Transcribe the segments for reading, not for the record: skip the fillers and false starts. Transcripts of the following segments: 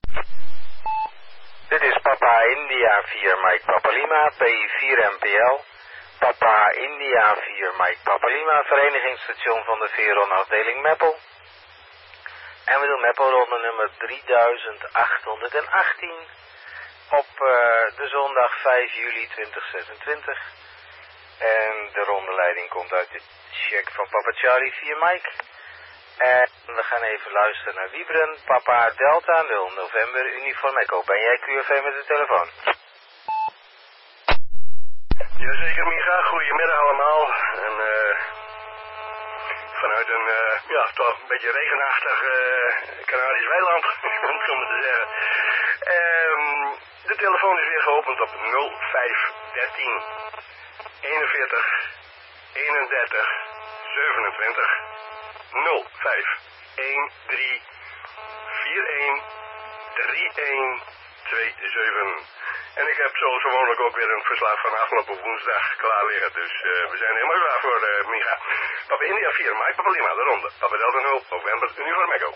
Dit is Papa India 4 Mike Papa Lima, P4 MPL. Papa India 4 Mike Papa Lima, verenigingsstation van de Veron afdeling Meppel. En we doen Meppelronde nummer 3818 op de zondag 5 juli 2026. En de rondeleiding komt uit de check van Papa Charlie 4 Mike. En we gaan even luisteren naar Wiebren, Papa Delta 0 November Uniform Echo. Ben jij QFV met de telefoon? Jazeker, Micha. Goedemiddag allemaal. En vanuit een toch een beetje regenachtig Canarisch weiland, om het zo maar te zeggen. De telefoon is weer geopend op 0513 41 31 27 0513 41 31 27. En ik heb zoals gewoonlijk ook weer een verslag van afgelopen woensdag klaar liggen. Dus we zijn helemaal klaar voor Micha. Papa India 4, Mike Papa Lima, de ronde. Papa Delta 0, November, Uniform Echo.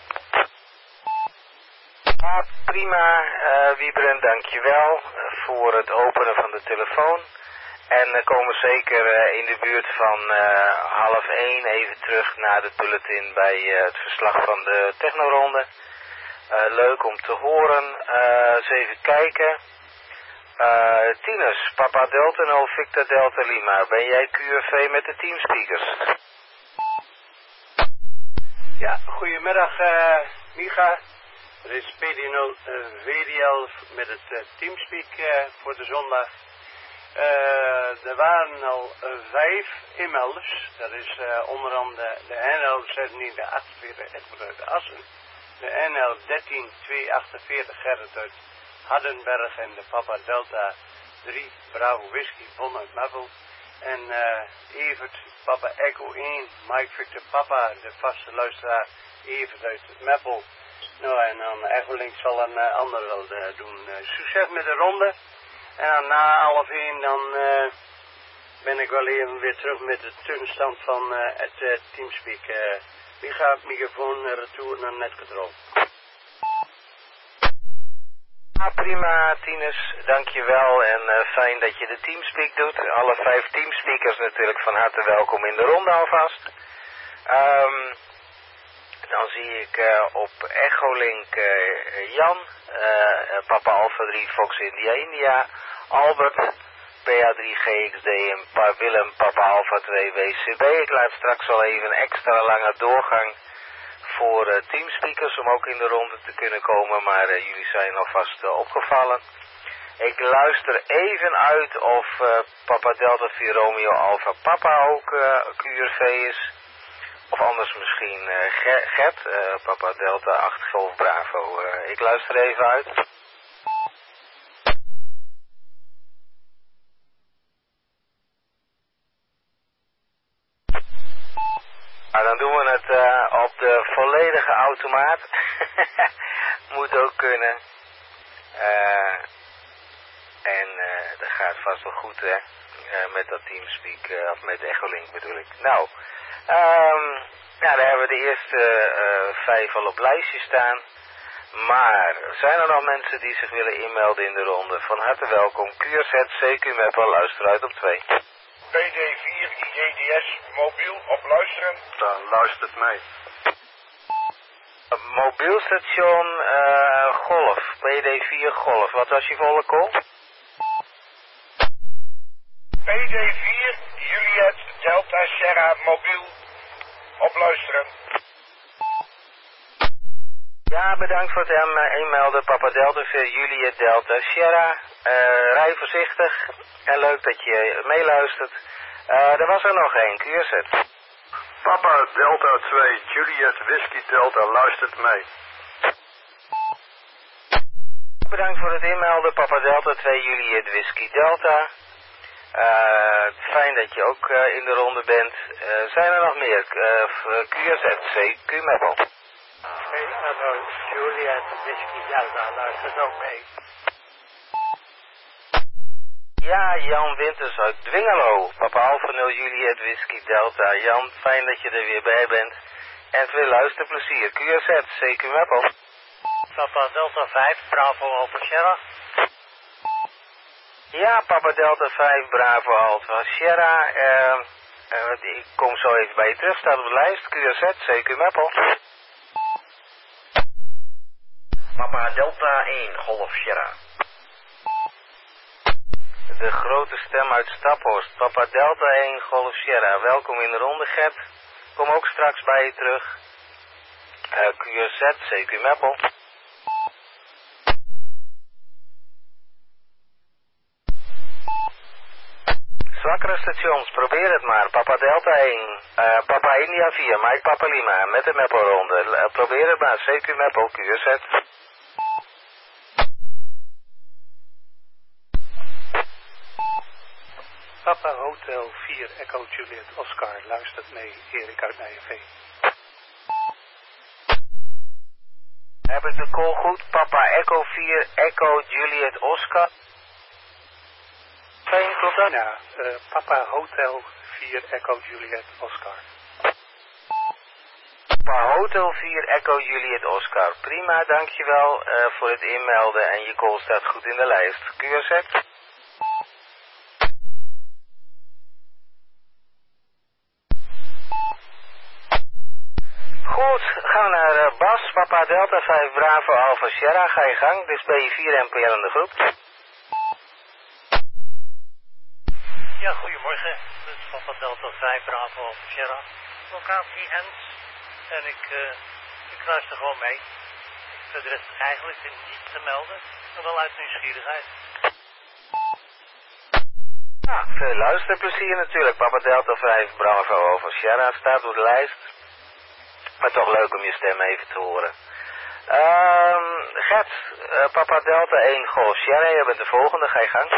Prima, Wiebren, dankjewel voor het openen van de telefoon. En we komen zeker in de buurt van 12:30 even terug naar de bulletin bij het verslag van de technoronde. Leuk om te horen. Eens even kijken. Tinus, Papa Delta 0, Victor Delta Lima. Ben jij QFV met de teamspeakers? Ja, goedemiddag Micha. Er is PD0 VDL met het teamspeak voor de zondag. Er waren al 5 inmelders. Dat is onder andere de NL 1748 Edward uit Assen. De NL 13248 Gerrit uit Hardenberg en de Papa Delta 3 Bravo Whisky Bon uit Meppel. En Evert Papa Echo 1 Mike Victor Papa, de vaste luisteraar Evert uit Meppel. Nou en dan Echolink zal een ander wel doen. Succes met de ronde. En dan na 12:30 dan ben ik wel even weer terug met de tussenstand van het teamspeak. Wie gaat microfoon retour naar netcontrol? Prima, Tinus, dankjewel en fijn dat je de teamspeak doet. Alle 5 teamspeakers natuurlijk van harte welkom in de ronde alvast. Dan zie ik op Echolink Jan, Papa Alpha 3 Fox India India, Albert, PA3 GXD en Willem Papa Alpha 2 WCB. Ik laat straks al even een extra lange doorgang voor teamspeakers om ook in de ronde te kunnen komen, maar jullie zijn alvast opgevallen. Ik luister even uit of Papa Delta 4 Romeo Alpha Papa ook QRV is. Of anders misschien Gert, Papa Delta 8 Golf Bravo. Ik luister even uit. Nou, dan doen we het op de volledige automaat. Moet ook kunnen. En dat gaat vast wel goed, hè. Met dat teamspeak, of met Echolink bedoel ik. Nou, ja, daar hebben we de eerste 5 al op lijstje staan. Maar zijn er nog mensen die zich willen inmelden in de ronde? Van harte welkom. QRZ, CQ Meppel, luister uit op 2. PD4 IGDS mobiel op luisteren. Dan luistert mij. Mobielstation Golf, PD4 Golf. Wat was je volle call? PD4 Juliet Delta Sierra mobiel op luisteren. Ja, bedankt voor het inmelden. Papa Delta 4 Juliet Delta Sierra. Rij voorzichtig en leuk dat je meeluistert. Er was er nog één, QRZ. Papa Delta 2 Juliet Whisky Delta luistert mee. Bedankt voor het inmelden. Papa Delta 2 Juliet Whisky Delta. Fijn dat je ook in de ronde bent. Zijn er nog meer? QRZ, CQ Meppel. Hallo, Juliet Whisky Delta luistert ook mee. Ja, Jan Winters uit Dwingelo. Papa Alpha 0 Juliet Whisky Delta. Jan, fijn dat je er weer bij bent. En veel luisterplezier. QRZ, CQ Meppel. Papa Delta 5, Bravo Alpha Sierra. Ja, Papa Delta 5, Bravo Alpha Sierra. Ik kom zo even bij je terug, staat op de lijst. QRZ, CQ Meppel. Papa Delta 1, Golf Sierra. De grote stem uit Staphorst. Papa Delta 1, Golf Sierra. Welkom in de ronde, Gert. Kom ook straks bij je terug. QRZ, CQ Meppel. Zwakkere stations, probeer het maar. Papa Delta 1, Papa India 4, Mike Papa Lima, met de Meppelronde. Probeer het maar, CQ Meppel, QRZ. Papa Hotel 4 Echo Juliet Oscar, luistert mee, Erik uit Nijenveen. Heb ik de call goed? Papa Echo 4 Echo Juliet Oscar. Klopt dat? Ja, Papa Hotel 4 Echo Juliet Oscar. Papa Hotel 4 Echo Juliet Oscar. Prima, dankjewel voor het inmelden en je call staat goed in de lijst. QRZ. Goed, gaan we naar Bas, Papa Delta 5 Bravo Alpha Sierra. Ga je gang, dit is B4 NPL in de groep. Ja, goedemorgen. Dit is Papa Delta 5, Bravo Alpha Sierra. Locatie Ens. En ik luister gewoon mee. Verder is eigenlijk niet te melden, maar wel uit nieuwsgierigheid. Ja, veel luisterplezier natuurlijk. Papa Delta 5 Bravo Alpha Sierra staat op de lijst. Maar toch leuk om je stem even te horen. Gert, Papa Delta 1 Golf Sierra, jij bent de volgende, ga je gang.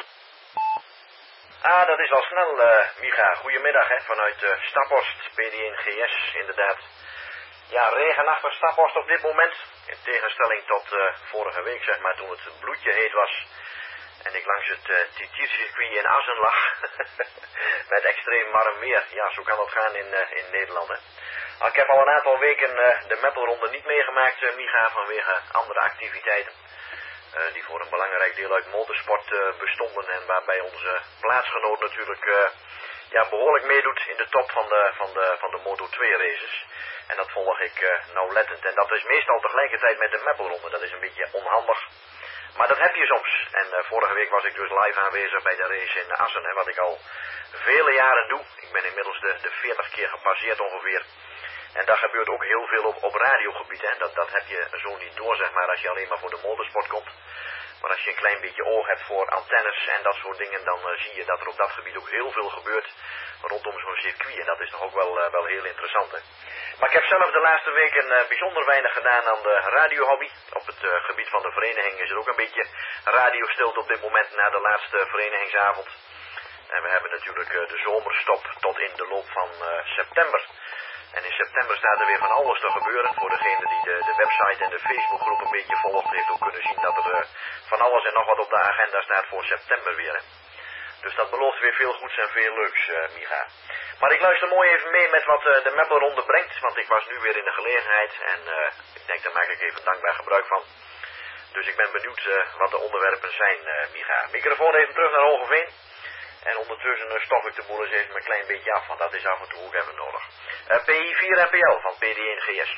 Dat is al snel, Micha. Goedemiddag, hè, vanuit Staphorst, PD1 GS, inderdaad. Ja, regenachtig Staphorst op dit moment. In tegenstelling tot vorige week, zeg maar, toen het bloedje heet was. En ik langs het TT-circuit in Assen lag. Met extreem warm weer. Ja, zo kan dat gaan in Nederland, hè. Ik heb al een aantal weken de Meppelronde niet meegemaakt, Micha, vanwege andere activiteiten. Die voor een belangrijk deel uit motorsport bestonden en waarbij onze plaatsgenoot natuurlijk behoorlijk meedoet in de top van de Moto2 races. En dat volg ik nauwlettend. En dat is meestal tegelijkertijd met de Meppelronde. Dat is een beetje onhandig. Maar dat heb je soms. En vorige week was ik dus live aanwezig bij de race in Assen, hè, wat ik al vele jaren doe. Ik ben inmiddels de 40 keer gepasseerd ongeveer. En daar gebeurt ook heel veel op radiogebied. Hè. Dat heb je zo niet door, zeg maar, als je alleen maar voor de motorsport komt. Maar als je een klein beetje oog hebt voor antennes en dat soort dingen, dan zie je dat er op dat gebied ook heel veel gebeurt rondom zo'n circuit. En dat is toch ook wel heel interessant, hè. Maar ik heb zelf de laatste weken bijzonder weinig gedaan aan de radiohobby. Op het gebied van de vereniging is er ook een beetje radiostilte op dit moment na de laatste verenigingsavond. En we hebben natuurlijk de zomerstop tot in de loop van september. En in september staat er weer van alles te gebeuren. Voor degene die de website en de Facebookgroep een beetje volgt, heeft ook kunnen zien dat er van alles en nog wat op de agenda staat voor september weer. Hè. Dus dat belooft weer veel goeds en veel leuks, Micha. Maar ik luister mooi even mee met wat de Meppelronde brengt, want ik was nu weer in de gelegenheid en ik denk daar maak ik even dankbaar gebruik van. Dus ik ben benieuwd wat de onderwerpen zijn, Micha. Microfoon even terug naar Hogeveen. En ondertussen stof ik de boel eens even een klein beetje af, want dat is af en toe ook even nodig. PI4 NPL van PD1 GS.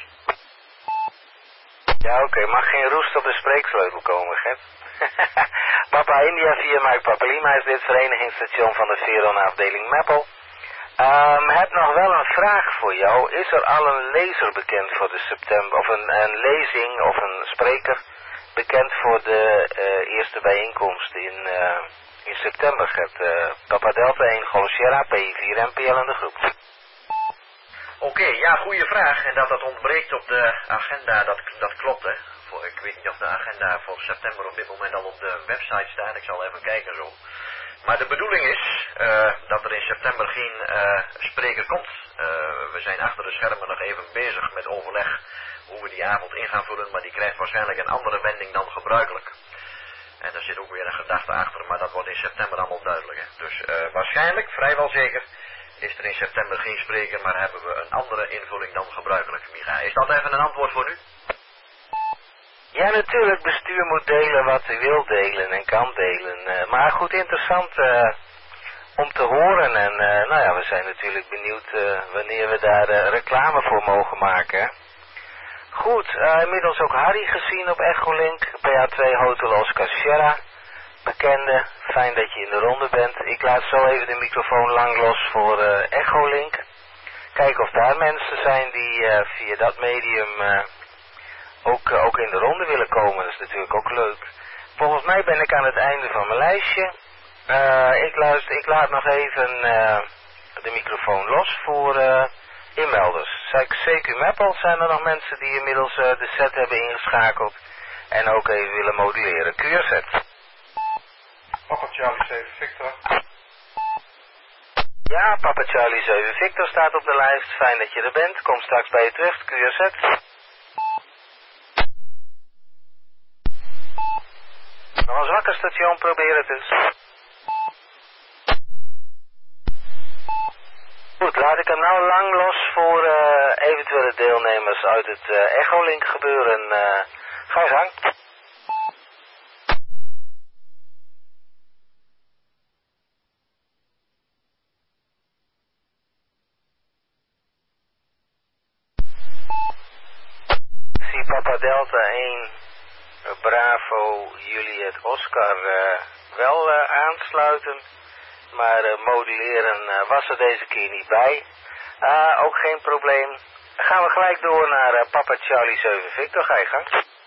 Ja, oké. Mag geen roest op de spreeksleutel komen, Gert. Papa India 4 Mike Papa Lima is dit verenigingsstation van de Veron afdeling Meppel. Heb nog wel een vraag voor jou. Is er al een lezer bekend voor de september, of een lezing of een spreker bekend voor de eerste bijeenkomst in september, Gert? Papa Delta 1 Golf Sierra, PI4 NPL in de groep. Oké, ja, goede vraag. En dat ontbreekt op de agenda, dat klopt, hè. Ik weet niet of de agenda voor september op dit moment al op de website staat. Ik zal even kijken zo. Maar de bedoeling is dat er in september geen spreker komt. We zijn achter de schermen nog even bezig met overleg hoe we die avond in gaan vullen. Maar die krijgt waarschijnlijk een andere wending dan gebruikelijk. En daar zit ook weer een gedachte achter, maar dat wordt in september allemaal duidelijk. Hè. Dus waarschijnlijk, vrijwel zeker, is er in september geen spreker, maar hebben we een andere invulling dan gebruikelijk, Micha. Is dat even een antwoord voor u? Ja, natuurlijk, bestuur moet delen wat hij wil delen en kan delen. Maar goed, interessant om te horen. En nou ja, we zijn natuurlijk benieuwd wanneer we daar reclame voor mogen maken. Goed, inmiddels ook Harry gezien op Echolink, PA2 Hotel Oscar Sierra. Bekende, fijn dat je in de ronde bent. Ik laat zo even de microfoon lang los voor Echolink. Kijken of daar mensen zijn die via dat medium ook in de ronde willen komen. Dat is natuurlijk ook leuk. Volgens mij ben ik aan het einde van mijn lijstje. Ik laat nog even de microfoon los voor inmelders. CQ Meppel, zijn er nog mensen die inmiddels de set hebben ingeschakeld en ook even willen moduleren. QZ. Papa Charlie 7 Victor. Ja, Papa Charlie 7 Victor staat op de lijst. Fijn dat je er bent. Kom straks bij je terug. QZ. Nog een zwakker station, probeer het eens. Goed, laat ik hem nou lang los voor eventuele deelnemers uit het Echolink gebeuren. Ga je gang. Ik zie Papa Delta 1, Bravo, Juliet, Oscar wel aansluiten. Maar moduleren was er deze keer niet bij. Ook geen probleem. Dan gaan we gelijk door naar Papa Charlie 7 Victor. Ga je gang.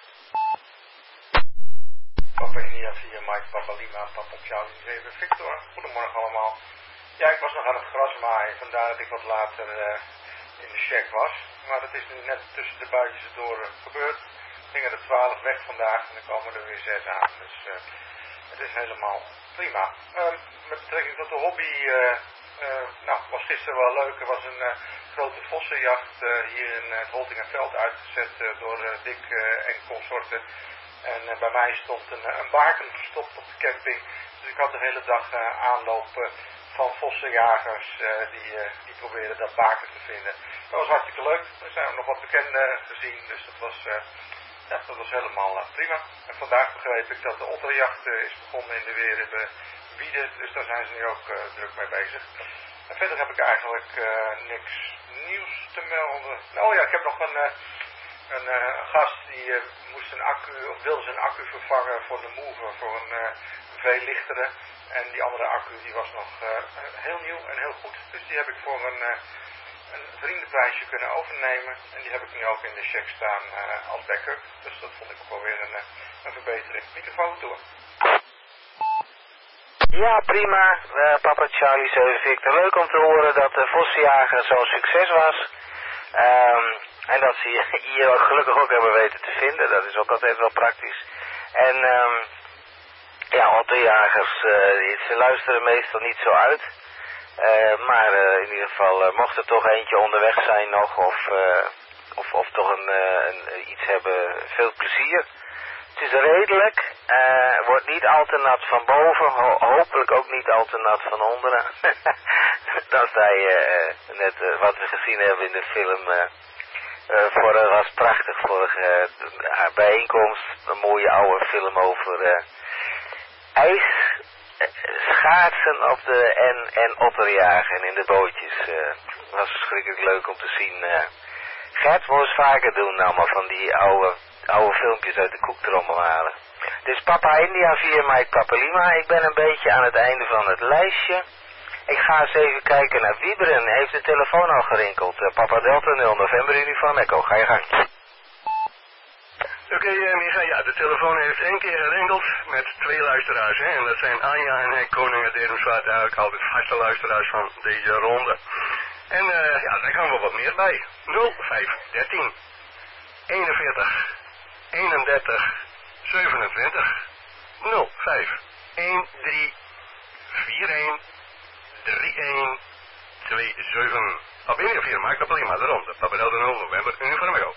Papa India 4 Mike, Papa Lima, Papa Charlie 7 Victor. Goedemorgen allemaal. Ja, ik was nog aan het gras maaien, vandaar dat ik wat later in de check was. Maar dat is nu net tussen de buitjes door gebeurd. Er gingen er 12 weg vandaag en dan komen er weer 6 aan. Dus het is helemaal prima. Met betrekking tot de hobby, was gisteren wel leuk. Er was een grote vossenjacht hier in het Holtingerveld uitgezet door Dick en consorten. En bij mij stond een baken verstopt op de camping. Dus ik had de hele dag aanloop van vossenjagers die probeerden dat baken te vinden. Dat was hartstikke leuk. Er zijn nog wat bekenden gezien, dus dat was helemaal prima. En vandaag begreep ik dat de otterjacht is begonnen in de weer in de Wieden, dus daar zijn ze nu ook druk mee bezig. En verder heb ik eigenlijk niks nieuws te melden. Oh ja, ik heb nog een gast die wilde zijn accu vervangen voor de Mover, voor een veel lichtere. En die andere accu die was nog heel nieuw en heel goed. Dus die heb ik voor een vriendenprijsje kunnen overnemen. En die heb ik nu ook in de check staan als backup. Dus dat vond ik ook wel weer een verbetering. Microfoon toe. Ja, prima. Papa Charlie 7 Victor. Leuk om te horen dat de vossenjager zo'n succes was. En dat ze je hier ook gelukkig ook hebben weten te vinden. Dat is ook altijd wel praktisch. En ja, otterjagers, ze luisteren meestal niet zo uit. Maar in ieder geval, mocht er toch eentje onderweg zijn nog of toch iets hebben, veel plezier. Het is redelijk, wordt niet al te nat van boven, hopelijk ook niet al te nat van onderen. Dan sta je net wat we gezien hebben in de film, was prachtig, vorige bijeenkomst, een mooie oude film over ijs, schaatsen op de en otterjagen in de bootjes. Was verschrikkelijk leuk om te zien. Gert wil eens vaker doen, allemaal van die oude filmpjes uit de koektrommel halen. Dus Papa India 4 Mike Papa Lima. Ik ben een beetje aan het einde van het lijstje. Ik ga eens even kijken naar Wieberen. Heeft de telefoon al gerinkeld? Papa Delta 0 November Uniform Echo. Ga je gang. Oké, Micha, ja, de telefoon heeft 1 keer gerinkeld met 2 luisteraars. Hè? En dat zijn Anja en Henk Koning uit Derenswaard, eigenlijk altijd vaste luisteraars van deze ronde. En ja, daar gaan we wat meer bij. 0513 41 31 27 05 13 41 31 27. Papa India 4 Mike Papa Lima, de ronde. Papa Delta 0 November Uniform Echo.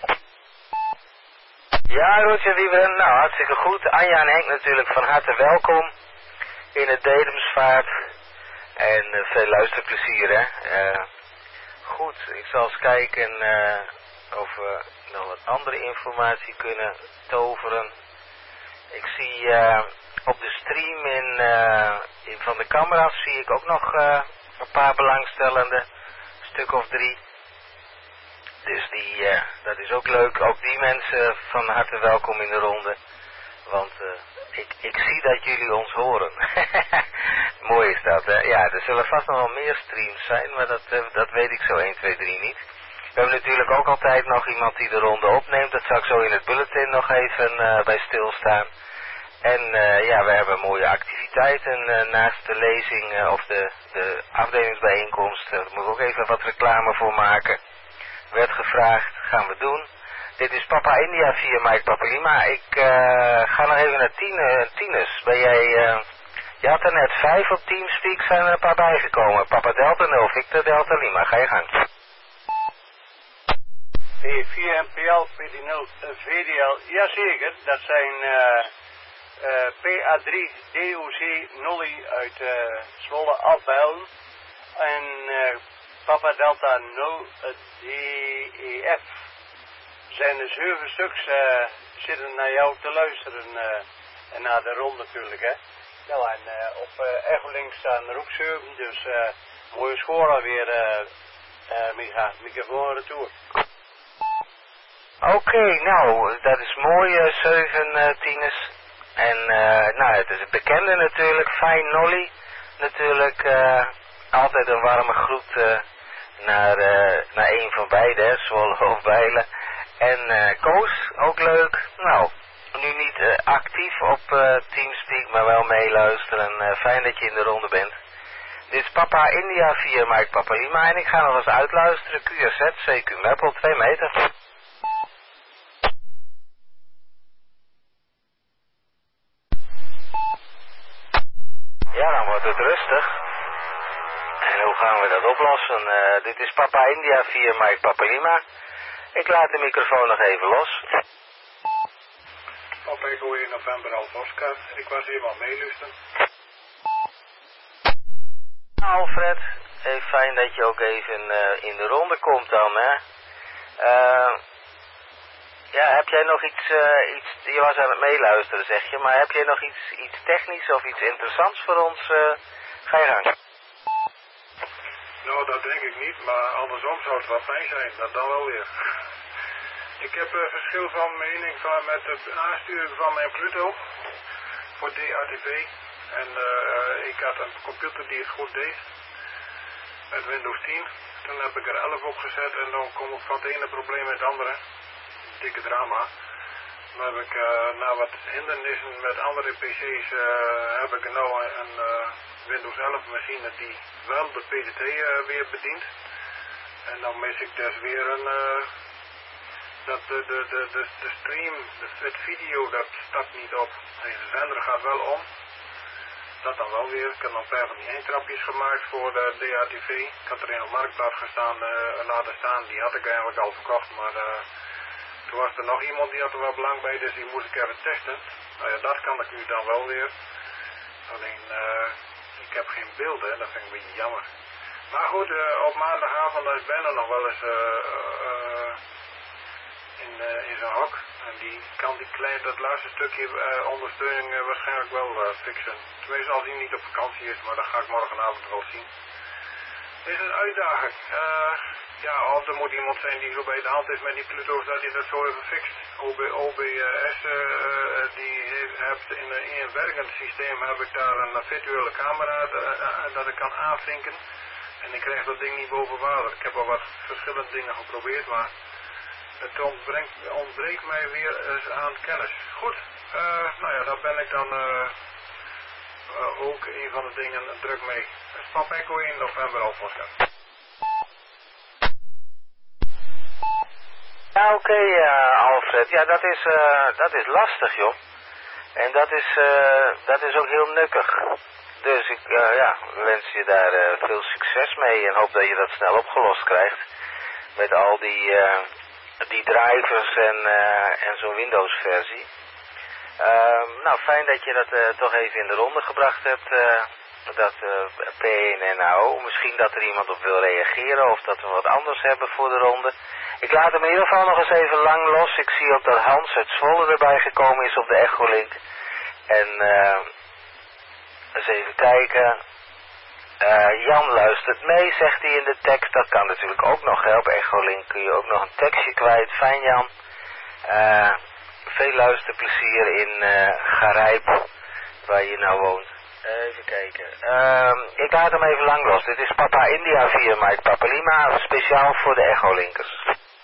Ja, Roger Wieberen, nou hartstikke goed. Anja en Henk natuurlijk van harte welkom in het Dedemsvaart. En veel luisterplezier, hè. Goed, ik zal eens kijken of we nog wat andere informatie kunnen toveren. Ik zie op de stream van de camera's zie ik ook nog een paar belangstellenden. Een stuk of 3. Dus dat is ook leuk. Ook die mensen van harte welkom in de ronde. Want ik zie dat jullie ons horen. Mooi is dat, hè? Ja, er zullen vast nog wel meer streams zijn, maar dat weet ik zo 1, 2, 3 niet. We hebben natuurlijk ook altijd nog iemand die de ronde opneemt. Dat zal ik zo in het bulletin nog even bij stilstaan. En ja, we hebben mooie activiteiten naast de lezing of de afdelingsbijeenkomst. Daar moet ik ook even wat reclame voor maken. Werd gevraagd, gaan we doen. Dit is Papa India via Mike Papalima. Ik ga nog even naar Tinus. Ben jij... je had er net 5 op Teamspeak, zijn er een paar bijgekomen. Papa Delta 0, Victor Delta Lima. Ga je gang. VMPL, PD0, VDL, jazeker. Dat zijn PA3, DOC, Nolly uit Zwolle, Alphen. En Papa Delta 0, DEF. Zijn er 7 stuks zitten naar jou te luisteren en naar de rond natuurlijk, hè. Nou, en op Echolink staan er ook 7, dus mooie score alweer, Micha. Microfoon retour. Oké, nou, dat is mooi, 7 tieners. En nou, het is een bekende natuurlijk, Fijn Nolly. Natuurlijk, altijd een warme groet naar een van beide, hè, Zwolle of Bijlen. En Koos, ook leuk. Nou, nu niet actief op Teamspeak, maar wel meeluisteren. Fijn dat je in de ronde bent. Dit is Papa India via Mike Papalima en ik ga nog eens uitluisteren. QRZ, CQ Meppel, 2 meter. Ja, dan wordt het rustig. En hoe gaan we dat oplossen? Dit is Papa India via Mike Papalima. Ik laat de microfoon nog even los. Papa Echo in november Alpha Oscar. Ik was helemaal meeluisteren. Alfred, fijn dat je ook even in de ronde komt dan, hè. Ja, heb jij nog iets, je was aan het meeluisteren zeg je, maar heb jij nog iets technisch of iets interessants voor ons? Ga je gang. Nou, dat denk ik niet, maar andersom zou het wel fijn zijn, dat dan wel weer. Ik heb een verschil van mening met het aansturen van mijn Pluto voor DATV. En ik had een computer die het goed deed, met Windows 10. Toen heb ik er 11 op gezet en dan kom ik van het ene probleem met het andere. Dikke drama. Dan heb ik na wat hindernissen met andere PC's heb ik nou een Windows 11 machine die wel de PDT weer bedient. En dan mis ik dus weer een dat de stream, het video, dat start niet op. Deze zender gaat wel om. Dat dan wel weer. Ik heb nog een paar van die eindtrapjes gemaakt voor de DATV. Ik had er in op Marktplaats laten staan. Die had ik eigenlijk al verkocht, maar toen was er nog iemand die had er wel belang bij, dus die moest ik even testen. Nou ja, dat kan ik nu dan wel weer. Alleen, ik heb geen beelden, dat vind ik een beetje jammer. Maar goed, op maandagavond is Ben er nog wel eens in zijn hok. En die kan dat laatste stukje ondersteuning waarschijnlijk wel fixen. Tenminste als hij niet op vakantie is, maar dat ga ik morgenavond wel zien. Het is een uitdaging. Ja, of er moet iemand zijn die zo bij de hand is met die Pluto's dat hij dat zo even fixt. OBS, die heeft in een werkend systeem heb ik daar een virtuele camera dat ik kan aanvinken. En ik krijg dat ding niet boven water. Ik heb al wat verschillende dingen geprobeerd, maar het ontbreekt mij weer eens aan kennis. Goed, nou ja, daar ben ik dan ook een van de dingen druk mee. Papa Echo in november al Oscar. Ja, oké, Alfred. Ja, dat is lastig, joh. En dat is ook heel nukkig. Dus ik wens je daar veel succes mee en hoop dat je dat snel opgelost krijgt. Met al die drivers en zo'n Windows versie. Nou, fijn dat je dat toch even in de ronde gebracht hebt. Dat PNNO. Misschien dat er iemand op wil reageren of dat we wat anders hebben voor de ronde. Ik laat hem in ieder geval nog eens even lang los. Ik zie ook dat Hans uit Zwolle erbij gekomen is op de Echolink. En eens even kijken. Jan luistert mee, zegt hij in de tekst. Dat kan natuurlijk ook nog, hè. Op Echolink kun je ook nog een tekstje kwijt. Fijn, Jan. Veel luisterplezier in Garijp, waar je nou woont. Even kijken. Ik laat hem even lang los. Dit is Papa India via Mike Papa Lima, speciaal voor de Echolinkers.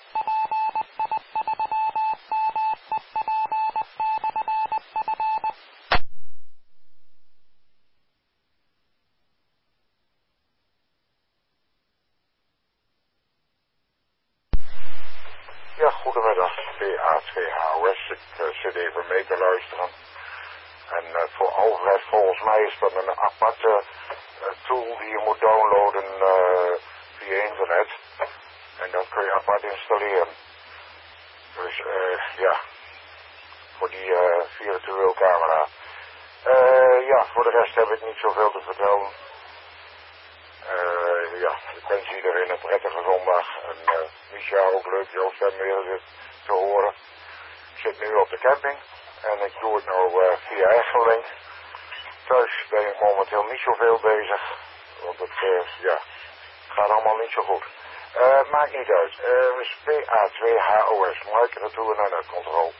Ja, goedemiddag, PA2HOS. Ik zit even mee te luisteren. En voor Alfred, volgens mij is dat een aparte tool die je moet downloaden via internet. En dat kun je apart installeren. Dus ja, voor die virtuele camera. Ja, voor de rest heb ik niet zoveel te vertellen. Ja, ik wens iedereen een prettige zondag. En Misha ook leuk, jouw stem weer te horen. Ik zit nu op de camping en ik doe het nou via Echolink. Thuis ben ik momenteel niet zoveel bezig, want het ja, gaat allemaal niet zo goed. Maakt niet uit. PA2HOS, Mike retour naar netcontrole.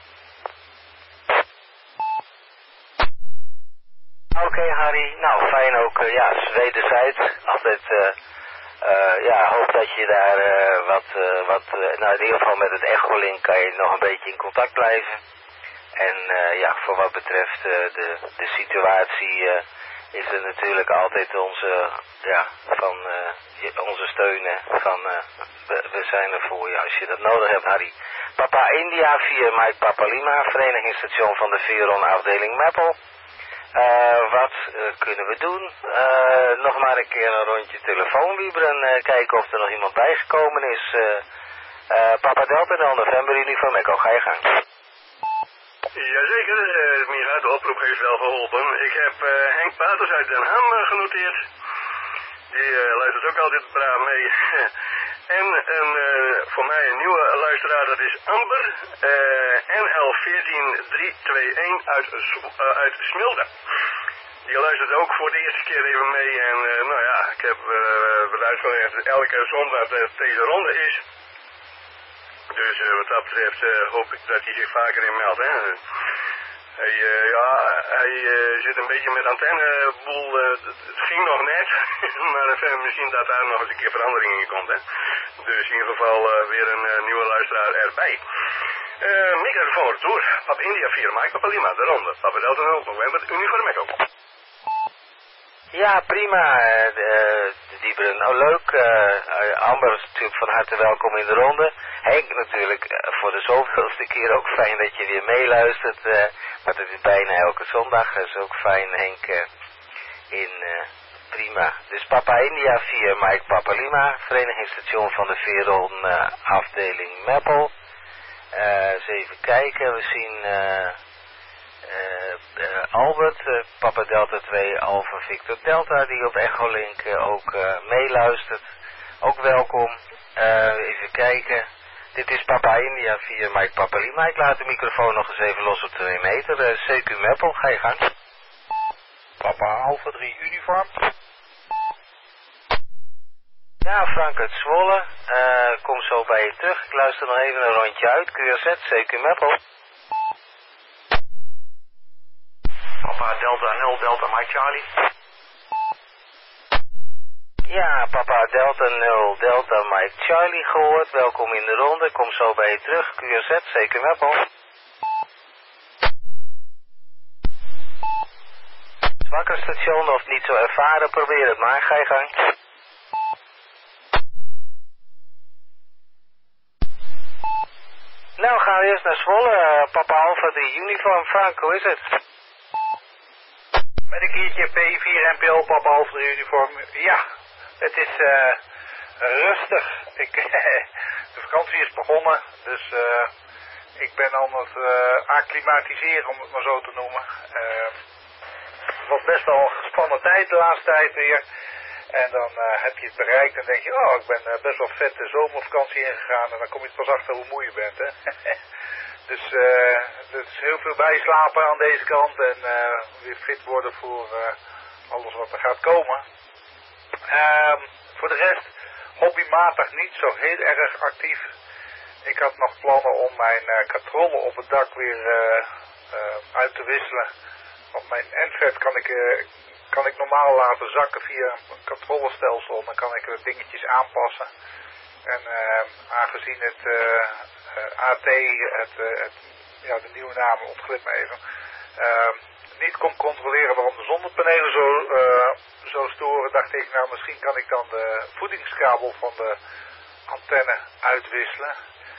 Oké, Harry. Nou, fijn ook. Ja, wederzijds. Altijd, ja, hoop dat je daar nou in ieder geval met het Echolink kan je nog een beetje in contact blijven. En ja, voor wat betreft de situatie is er natuurlijk altijd onze, ja, van onze steunen. Van, we zijn er voor je als je dat nodig hebt, Harry. Papa India via Mike Papa Lima, verenigingsstation van de Veron afdeling Meppel. Wat kunnen we doen? Nog maar een keer een rondje telefoonwieberen. Kijken of er nog iemand bijgekomen is. Papa Delta 0 November uniform Echo, ga je gang. Jazeker, Mira, de oproep heeft wel geholpen. Ik heb Henk Paters uit Den Ham genoteerd. Die luistert ook altijd braaf mee. En voor mij een nieuwe luisteraar, dat is Amber, NL14321 uit Smilde. Die luistert ook voor de eerste keer even mee. En nou ja, ik heb beluisterd elke zondag dat deze ronde is. Dus wat dat betreft hoop ik dat hij zich vaker in meldt. Hè? Hij zit een beetje met antenneboel. Het ging nog net. Maar misschien dat daar nog eens een keer verandering in komt. Hè? Dus in ieder geval weer een nieuwe luisteraar erbij. Microfoon retour. Papa India 4, Mike Papa Lima, de ronde. Papa Delta 0, November, uniform Echo. Ja, prima, Dieberen. Nou, leuk. Amber is natuurlijk van harte welkom in de ronde. Henk natuurlijk voor de zoveelste keer ook fijn dat je weer meeluistert. Maar het is bijna elke zondag. Dat is ook fijn, Henk. Prima. Dus Papa India 4, Mike Papa Lima, verenigingsstation van de Veron afdeling Meppel. Eens even kijken. We zien Albert, Papa Delta 2, Alpha Victor Delta, die op Echolink ook meeluistert. Ook welkom. Even kijken. Dit is Papa India via Mike Papa Lima. Ik laat de microfoon nog eens even los op 2 meter. CQ Meppel, ga je gang. Papa Alpha 3 uniform. Ja, Frank uit Zwolle. Kom zo bij je terug. Ik luister nog even een rondje uit. QRZ, CQ Meppel. Papa Delta 0, Delta Mike Charlie. Ja, Papa Delta 0, Delta Mike Charlie gehoord. Welkom in de ronde. Kom zo bij je terug. QRZ, CQ Meppel. Zwakker station of niet zo ervaren, probeer het maar. Ga je gang. Nou, gaan we eerst naar Zwolle. Papa Alpha 3 uniform. Frank, hoe is het? Met een keertje P4 NPO, Papa Alpha 3 uniform. Ja, het is rustig. De vakantie is begonnen, dus ik ben aan het acclimatiseren, om het maar zo te noemen. Het was best wel een gespannen tijd de laatste tijd weer. En dan heb je het bereikt en denk je, oh, ik ben best wel vet de zomervakantie ingegaan. En dan kom je pas achter hoe moe je bent, hè. Dus er is heel veel bijslapen aan deze kant en weer fit worden voor alles wat er gaat komen. Voor de rest, hobbymatig niet zo heel erg actief. Ik had nog plannen om mijn katrollen op het dak weer uit te wisselen. Want mijn endvet kan ik normaal laten zakken via een katrollenstelsel. Dan kan ik de dingetjes aanpassen. En aangezien het AT, de nieuwe naam ontglipt me even, niet kon controleren waarom de zonnepanelen zo storen, dacht ik, nou misschien kan ik dan de voedingskabel van de antenne uitwisselen.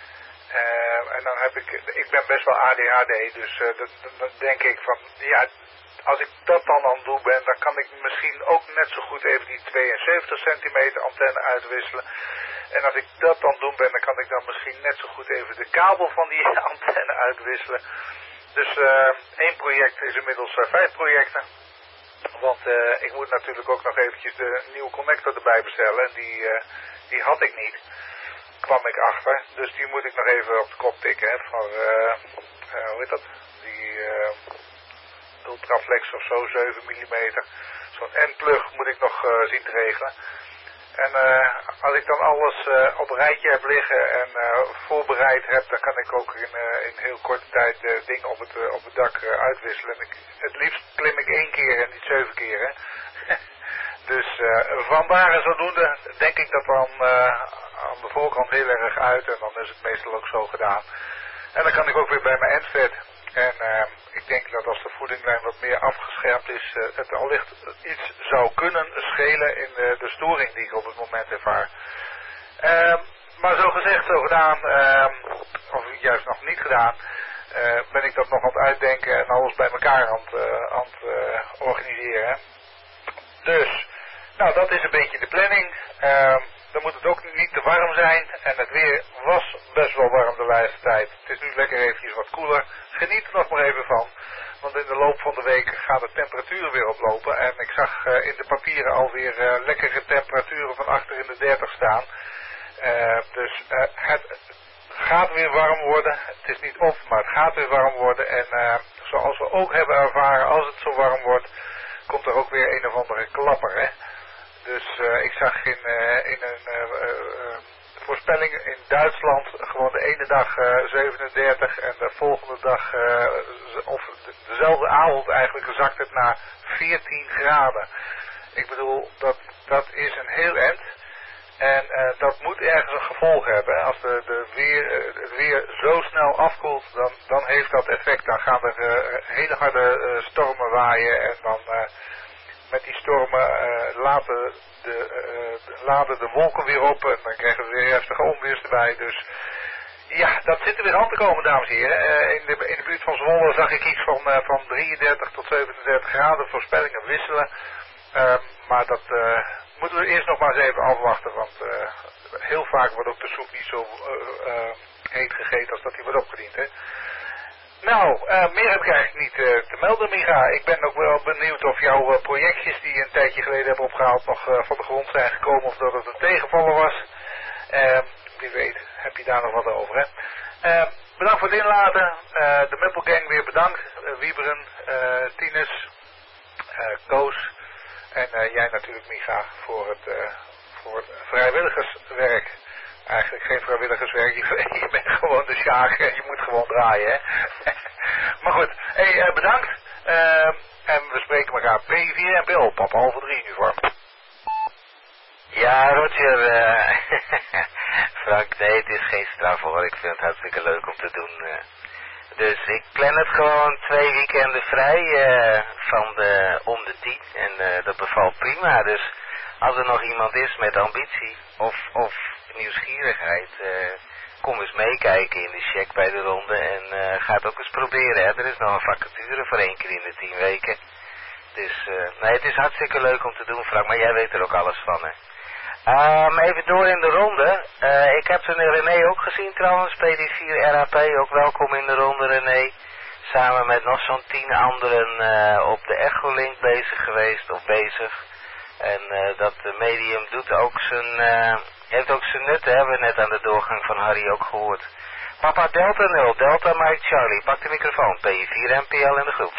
En dan heb ik ben best wel ADHD, dus dan denk ik van, ja, als ik dat dan aan het doen ben, dan kan ik misschien ook net zo goed even die 72 centimeter antenne uitwisselen. En als ik dat aan het doen ben, dan kan ik dan misschien net zo goed even de kabel van die antenne uitwisselen. Dus 1 project is inmiddels 5 projecten. Want ik moet natuurlijk ook nog eventjes de nieuwe connector erbij bestellen. Die had ik niet. Kwam ik achter. Dus die moet ik nog even op de kop tikken. Hè, voor, hoe heet dat? Die Ultraflex of zo, 7 mm. Zo'n N-plug moet ik nog zien te regelen. En als ik dan alles op een rijtje heb liggen en voorbereid heb, dan kan ik ook in heel korte tijd dingen op het dak uitwisselen. En het liefst klim ik 1 keer en niet 7 keer. Hè? Dus vandaar en zodoende denk ik dat dan aan de voorkant heel erg uit en dan is het meestal ook zo gedaan. En dan kan ik ook weer bij mijn endvet. En ik denk dat als de voedinglijn wat meer afgescherpt is, het allicht iets zou kunnen schelen in de storing die ik op het moment ervaar. Maar zo gezegd, zo gedaan, of juist nog niet gedaan, ben ik dat nog aan het uitdenken en alles bij elkaar aan het organiseren. Dus, nou dat is een beetje de planning. Dan moet het ook niet te warm zijn. En het weer was best wel warm de laatste tijd. Het is nu lekker eventjes wat koeler. Geniet er nog maar even van. Want in de loop van de week gaan de temperaturen weer oplopen. En ik zag in de papieren alweer lekkere temperaturen van achter in de 30 staan. Dus het gaat weer warm worden. Het is niet of, maar het gaat weer warm worden. En zoals we ook hebben ervaren, als het zo warm wordt, komt er ook weer een of andere klapper, hè. Dus ik zag in een voorspelling in Duitsland gewoon de ene dag 37 en de volgende dag, of dezelfde avond eigenlijk, zakt het naar 14 graden. Ik bedoel, dat is een heel eind. En dat moet ergens een gevolg hebben. Als het weer zo snel afkoelt, dan heeft dat effect. Dan gaan er hele harde stormen waaien en dan met die stormen laden de wolken weer op en dan krijgen we weer heftige onweers erbij. Dus ja, dat zit er weer aan te komen, dames en heren. In de buurt van Zwolle zag ik iets van 33 tot 37 graden, voorspellingen wisselen. Maar dat moeten we eerst nog maar eens even afwachten, want heel vaak wordt ook de soep niet zo heet gegeten als dat die wordt opgediend, hè. Nou, meer heb ik eigenlijk niet te melden, Micha. Ik ben ook wel benieuwd of jouw projectjes die je een tijdje geleden hebt opgehaald nog van de grond zijn gekomen of dat het een tegenvaller was. Wie weet heb je daar nog wat over, hè. Bedankt voor het inlaten. De Meppel Gang weer bedankt. Wieberen, Tines, Koos en jij natuurlijk, Micha, voor het vrijwilligerswerk. Eigenlijk geen vrijwilligerswerk, je bent gewoon de sjaak en je moet gewoon draaien, hè. Maar goed, hey, bedankt. En we spreken elkaar P4 en Bill, papa half 3 uniform. Ja, Roger, Frank, nee, het is geen straf hoor, ik vind het hartstikke leuk om te doen. Dus ik plan het gewoon 2 weekenden vrij om de 10 en dat bevalt prima. Dus als er nog iemand is met ambitie of nieuwsgierigheid, kom eens meekijken in de check bij de ronde en ga het ook eens proberen. Hè. Er is nog een vacature voor 1 keer in de 10 weken. Dus nee, het is hartstikke leuk om te doen, Frank, maar jij weet er ook alles van, hè. Even door in de ronde. Ik heb René ook gezien trouwens, PD4 RAP, ook welkom in de ronde, René. Samen met nog zo'n 10 anderen op de Echolink bezig geweest of bezig. En dat medium doet ook heeft ook zijn nut, hebben we net aan de doorgang van Harry ook gehoord. Papa Delta 0, Delta Mike Charlie, pak de microfoon, P4 MPL in de groep.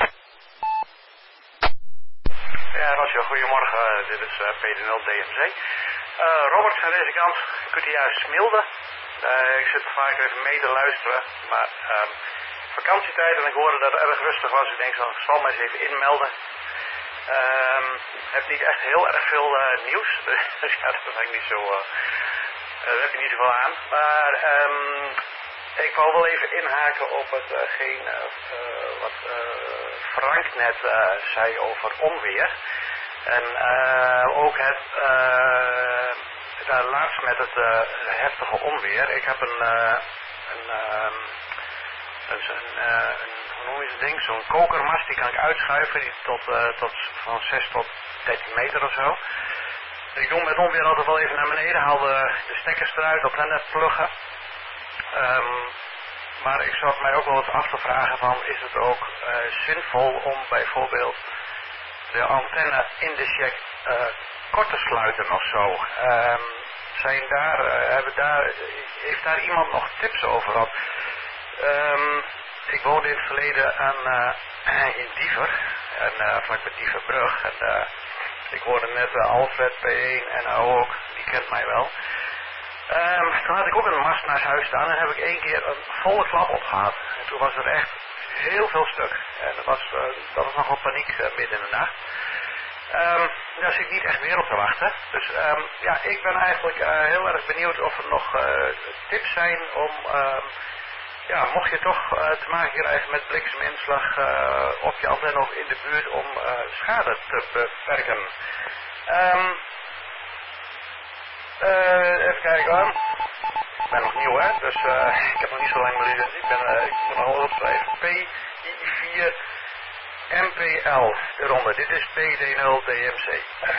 Ja, Rosjo, goedemorgen, dit is PD0 DMC. Robert aan deze kant, kunt u juist Smilde. Ik zit vaak even mee te luisteren, maar vakantietijd en ik hoorde dat het erg rustig was. Ik denk, ik zal me eens even inmelden. Heb niet echt heel erg veel nieuws, dus ja, dat is eigenlijk niet zo, daar heb je niet zoveel aan. Maar ik wou wel even inhaken op hetgeen wat Frank net zei over onweer. En ook het laatst met het heftige onweer. Ik heb hoe noem je het ding? Zo'n kokermast, die kan ik uitschuiven, die tot van 6 tot 13 meter of zo. Ik doe met onweer altijd wel even naar beneden, haal de stekkers eruit, op net pluggen. Maar ik zat mij ook wel eens af te vragen van, is het ook zinvol om bijvoorbeeld de antenne in de check kort te sluiten of zo? Heeft daar iemand nog tips over? Want, ik woonde in het verleden in Diever, vlakbij Dieverbrug. En ik hoorde net Alfred P1 en ook, die kent mij wel. Toen had ik ook een mast naast huis staan en heb ik 1 keer een volle klap opgehad. En toen was er echt heel veel stuk. En dat was nogal paniek midden in de nacht. Daar zit ik niet echt meer op te wachten. Dus ja, ik ben eigenlijk heel erg benieuwd of er nog tips zijn om, ja, mocht je toch te maken krijgen met blikseminslag op je antenne of in de buurt om schade te beperken. Even kijken hoor. Ik ben nog nieuw hè, dus ik heb nog niet zo lang meer licentie. Ik moet nog wel opschrijven. PI4 MPL eronder. Dit is PD0 DMC.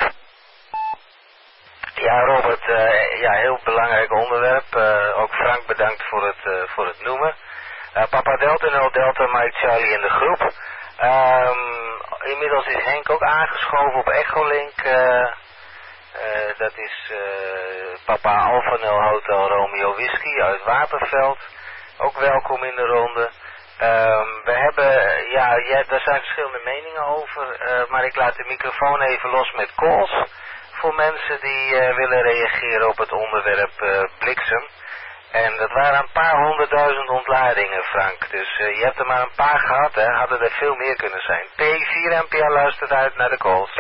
Ja Robert, ja, heel belangrijk onderwerp. Ook Frank bedankt voor het noemen. Papa Delta 0 Delta Mike Charlie in de groep. Inmiddels is Henk ook aangeschoven op Echolink. Dat is Papa Alpha 0 Hotel Romeo Whisky uit Wapenveld. Ook welkom in de ronde. We hebben, ja, daar zijn verschillende meningen over, maar ik laat de microfoon even los met calls voor mensen die willen reageren op het onderwerp bliksem. En dat waren een paar 100.000 ontladingen, Frank. Dus je hebt er maar een paar gehad, hè. Hadden er veel meer kunnen zijn. P4 MPL luistert uit naar de calls.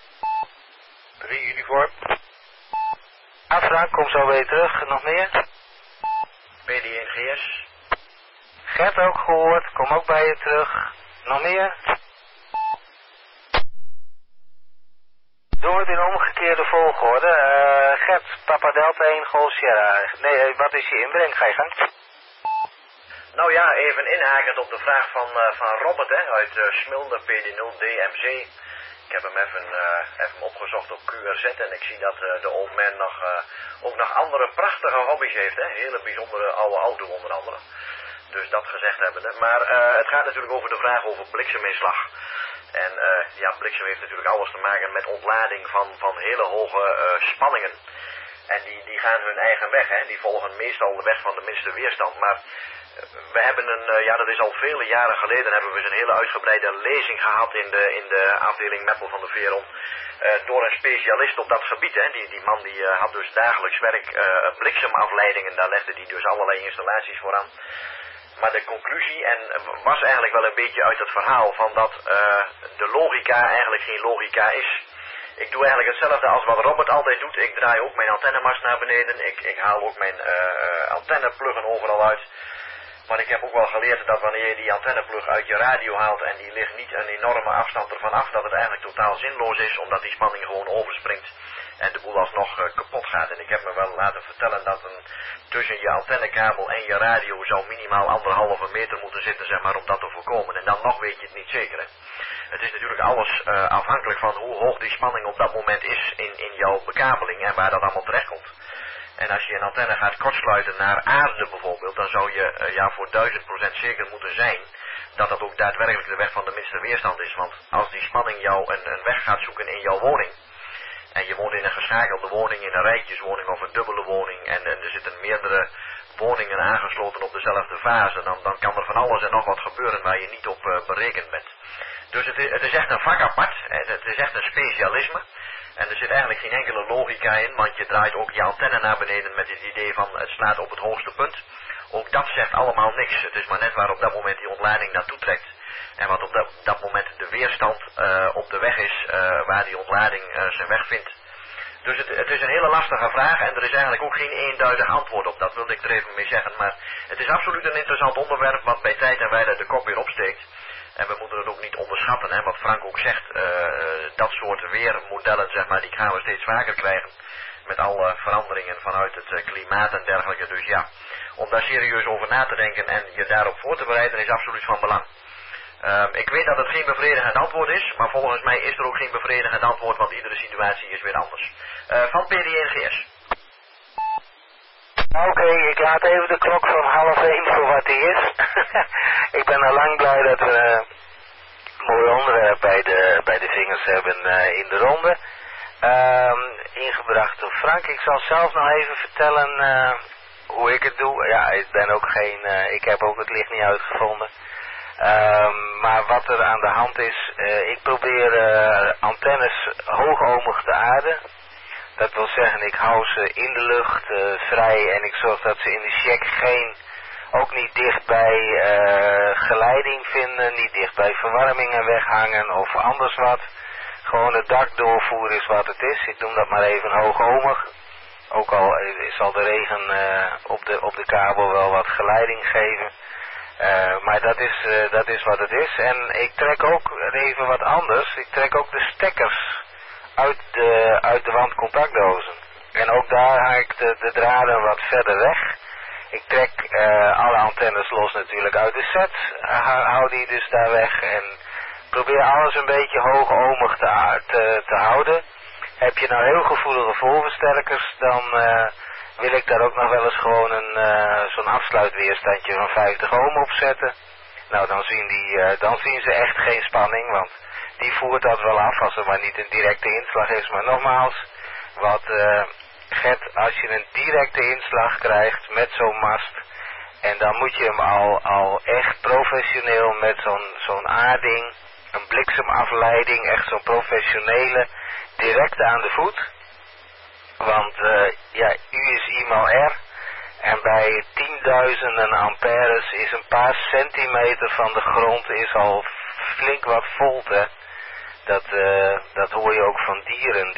3 uniform. Frank, kom zo weer terug. Nog meer? PD1 GS. Gert ook gehoord, kom ook bij je terug. Nog meer? Doe het in omgekeerde volgorde. Gert, Papa Delta 1, Golf Sierra. Nee, wat is je inbreng? Ga je gang. Nou ja, even inhakend op de vraag van Robert hè, uit Smilde PD0 DMC. Ik heb hem even opgezocht op QRZ en ik zie dat de old man ook nog andere prachtige hobby's heeft. Hè? Hele bijzondere oude auto onder andere. Dus dat gezegd hebbende. Maar het gaat natuurlijk over de vraag over blikseminslag. En ja, bliksem heeft natuurlijk alles te maken met ontlading van hele hoge spanningen. En die gaan hun eigen weg, hè. Die volgen meestal de weg van de minste weerstand. Maar we hebben dat is al vele jaren geleden, hebben we eens een hele uitgebreide lezing gehad in de afdeling Meppel van de Veron. Door een specialist op dat gebied, hè. Die man die had dus dagelijks werk bliksemafleidingen, daar legde die dus allerlei installaties voor aan. Maar de conclusie was eigenlijk wel een beetje uit het verhaal van dat de logica eigenlijk geen logica is. Ik doe eigenlijk hetzelfde als wat Robert altijd doet. Ik draai ook mijn antennemast naar beneden. Ik haal ook mijn antennepluggen overal uit. Maar ik heb ook wel geleerd dat wanneer je die antenneplug uit je radio haalt en die ligt niet een enorme afstand ervan af, dat het eigenlijk totaal zinloos is, omdat die spanning gewoon overspringt en de boel alsnog kapot gaat. En ik heb me wel laten vertellen dat tussen je antennekabel en je radio zou minimaal 1,5 meter moeten zitten, zeg maar, om dat te voorkomen. En dan nog weet je het niet zeker. Hè. Het is natuurlijk alles afhankelijk van hoe hoog die spanning op dat moment is in jouw bekabeling en waar dat allemaal terecht komt. En als je een antenne gaat kortsluiten naar aarde bijvoorbeeld, dan zou je voor 1000% zeker moeten zijn dat dat ook daadwerkelijk de weg van de minste weerstand is. Want als die spanning jou een weg gaat zoeken in jouw woning, en je woont in een geschakelde woning, in een rijtjeswoning of een dubbele woning en er zitten meerdere woningen aangesloten op dezelfde fase, dan kan er van alles en nog wat gebeuren waar je niet op berekend bent. Dus het is echt een vak apart, het is echt een specialisme. En er zit eigenlijk geen enkele logica in, want je draait ook je antenne naar beneden met het idee van het slaat op het hoogste punt. Ook dat zegt allemaal niks. Het is maar net waar op dat moment die ontlading naartoe trekt. En wat op dat moment de weerstand op de weg is waar die ontlading zijn weg vindt. Dus het is een hele lastige vraag en er is eigenlijk ook geen eenduidig antwoord op. Dat wilde ik er even mee zeggen. Maar het is absoluut een interessant onderwerp wat bij tijd en wijle de kop weer opsteekt. En we moeten het ook niet onderschatten, hè, wat Frank ook zegt, dat soort weermodellen, zeg maar, die gaan we steeds vaker krijgen. Met alle veranderingen vanuit het klimaat en dergelijke. Dus ja, om daar serieus over na te denken en je daarop voor te bereiden is absoluut van belang. Ik weet dat het geen bevredigend antwoord is, maar volgens mij is er ook geen bevredigend antwoord, want iedere situatie is weer anders. Van PD&GS. Oké, ik laat even de klok van 12:30 voor wat die is. Ik ben al lang blij dat we een mooi onderwerp bij de vingers hebben in de ronde. Ingebracht door Frank. Ik zal zelf nog even vertellen hoe ik het doe. Ja, ik heb ook het licht niet uitgevonden. Maar wat er aan de hand is, ik probeer antennes hoogohmig te aarden. Dat wil zeggen, ik hou ze in de lucht vrij en ik zorg dat ze in de check ook niet dicht bij geleiding vinden, niet dicht bij verwarmingen weghangen of anders wat. Gewoon het dak doorvoeren is wat het is. Ik noem dat maar even hoogohmig. Ook al zal de regen op de kabel wel wat geleiding geven. Maar dat is wat het is. En ik trek ook even wat anders. Ik trek ook de stekkers uit de wandcontactdozen. En ook daar haal ik de draden wat verder weg. Ik trek alle antennes los natuurlijk uit de set. Hou die dus daar weg. En probeer alles een beetje hoogohmig te houden. Heb je nou heel gevoelige voorversterkers, dan wil ik daar ook nog wel eens gewoon zo'n afsluitweerstandje van 50 ohm opzetten. Nou, dan zien ze echt geen spanning, want die voert dat wel af als er maar niet een directe inslag is. Maar nogmaals, Gert, als je een directe inslag krijgt met zo'n mast, en dan moet je hem al echt professioneel met zo'n aarding, een bliksemafleiding, echt zo'n professionele, direct aan de voet. Want U is eenmaal R. En bij 10.000 amperes is een paar centimeter van de grond is al flink wat volt, hè. Dat hoor je ook van dieren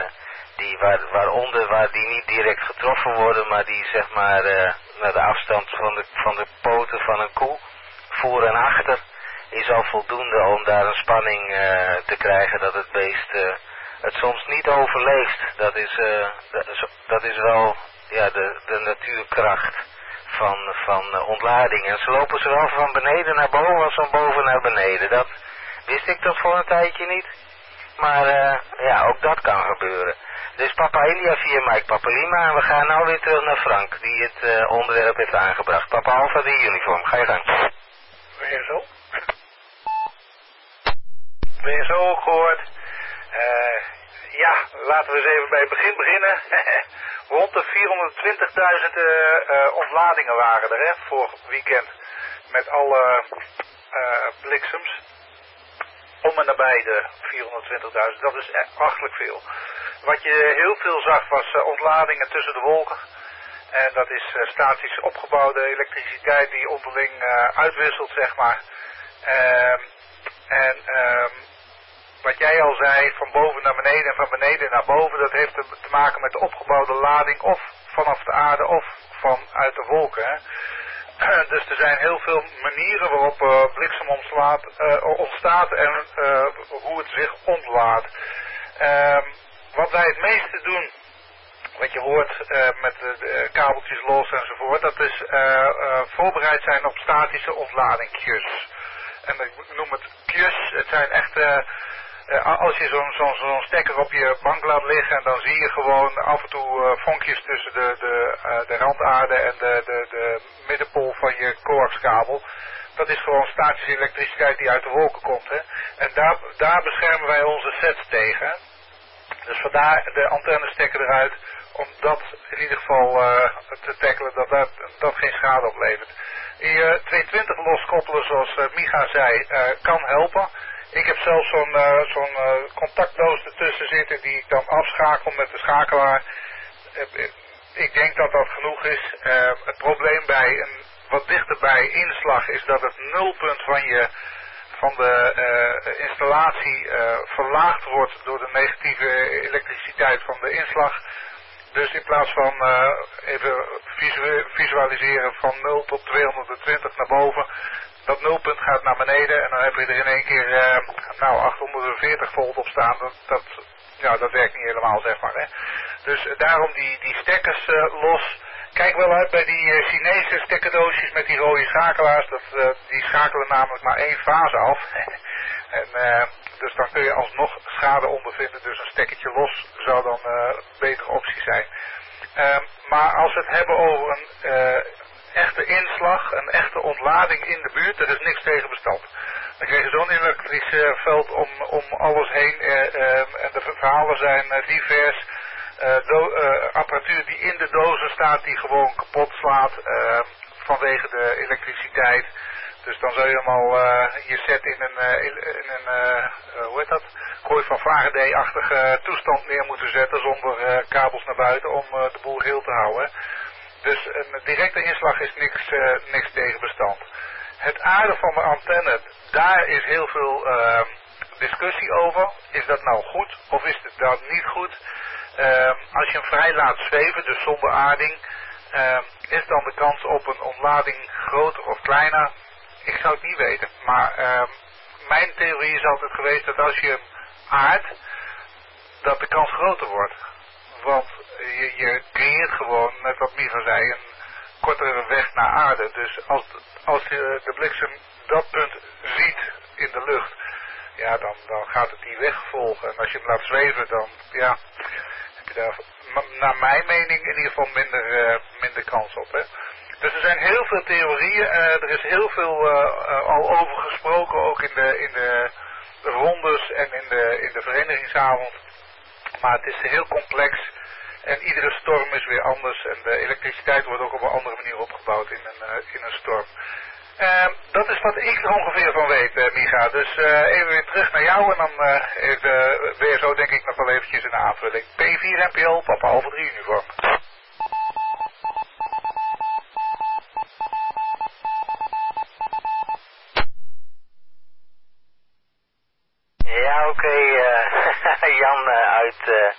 waar die niet direct getroffen worden, maar die zeg maar naar de afstand van de poten van een koe, voor en achter, is al voldoende om daar een spanning te krijgen dat het beest het soms niet overleeft. Dat is wel de natuurkracht van ontlading. En ze lopen zowel van beneden naar boven als van boven naar beneden. Dat wist ik tot voor een tijdje niet. Maar ook dat kan gebeuren. Dus Papa India via Mike Papa Lima. En we gaan nou weer terug naar Frank, die het onderwerp heeft aangebracht. Papa Alpha, die uniform. Ga je gang. Ben je zo? Ben je zo ook gehoord? Laten we eens even bij het begin beginnen. Rond de 420.000 ontladingen waren er, hè, vorig weekend. Met alle bliksems. Om en nabij de 420.000. Dat is achtelijk veel. Wat je heel veel zag was ontladingen tussen de wolken. En dat is statisch opgebouwde elektriciteit die onderling uitwisselt, zeg maar. Wat jij al zei, van boven naar beneden en van beneden naar boven, dat heeft te maken met de opgebouwde lading of vanaf de aarde of vanuit de wolken. Hè. Dus er zijn heel veel manieren waarop bliksem ontstaat en hoe het zich ontlaat. Wat wij het meeste doen, wat je hoort met de kabeltjes los enzovoort, dat is voorbereid zijn op statische ontladingjes. En ik noem het kjes. Het zijn echt, als je zo'n stekker op je bank laat liggen en dan zie je gewoon af en toe vonkjes tussen de randaarde en de middenpol van je coaxkabel. Dat is gewoon statische elektriciteit die uit de wolken komt. Hè? En daar beschermen wij onze sets tegen. Dus vandaar de antennestekker eruit, om dat in ieder geval te tackelen, dat geen schade oplevert. Die 220 loskoppelen, zoals Micha zei, kan helpen. Ik heb zelfs zo'n contactdoos ertussen zitten die ik dan afschakel met de schakelaar. Ik denk dat dat genoeg is. Het probleem bij een wat dichterbij inslag is dat het nulpunt van de installatie verlaagd wordt door de negatieve elektriciteit van de inslag. Dus in plaats van even visualiseren van 0 tot 220 naar boven, dat nulpunt gaat naar beneden en dan heb je er in één keer 840 volt op staan. Dat werkt niet helemaal, zeg maar. Hè. Dus daarom die stekkers los. Kijk wel uit bij die Chinese stekkerdoosjes met die rode schakelaars. Die schakelen namelijk maar één fase af. Dus dan kun je alsnog schade ondervinden. Dus een stekkertje los zou dan een betere optie zijn. Maar als we het hebben over een echte inslag, een echte ontlading in de buurt, er is niks tegen bestand. Dan krijg je zo'n elektrisch veld om alles heen. En de verhalen zijn divers. Apparatuur die in de dozen staat die gewoon kapot slaat vanwege de elektriciteit. Dus dan zou je hem al je set in een gooi van Faraday-achtige toestand neer moeten zetten zonder kabels naar buiten om de boel heel te houden. Dus een directe inslag is niks tegen bestand. Het aarden van de antenne, daar is heel veel discussie over. Is dat nou goed of is het nou niet goed? Als je hem vrij laat zweven, dus zonder aarding, is dan de kans op een ontlading groter of kleiner? Ik zou het niet weten. Maar mijn theorie is altijd geweest dat als je hem aardt, dat de kans groter wordt. Want je creëert gewoon, net wat Micha zei, een kortere weg naar aarde. Dus als de bliksem dat punt ziet in de lucht, ja, dan gaat het die weg volgen. En als je hem laat zweven, dan heb je daar, naar mijn mening, in ieder geval minder kans op. Hè. Dus er zijn heel veel theorieën. Er is heel veel al over gesproken, ook in de rondes en in de verenigingsavond. Maar het is heel complex. En iedere storm is weer anders. En de elektriciteit wordt ook op een andere manier opgebouwd in een storm. Dat is wat ik er ongeveer van weet, Micha. Dus even weer terug naar jou. En dan ben je zo denk ik nog wel eventjes in de aanvulling. P4 NPO, Papa Alpha 3 uniform. Ja, oké. Jan uit...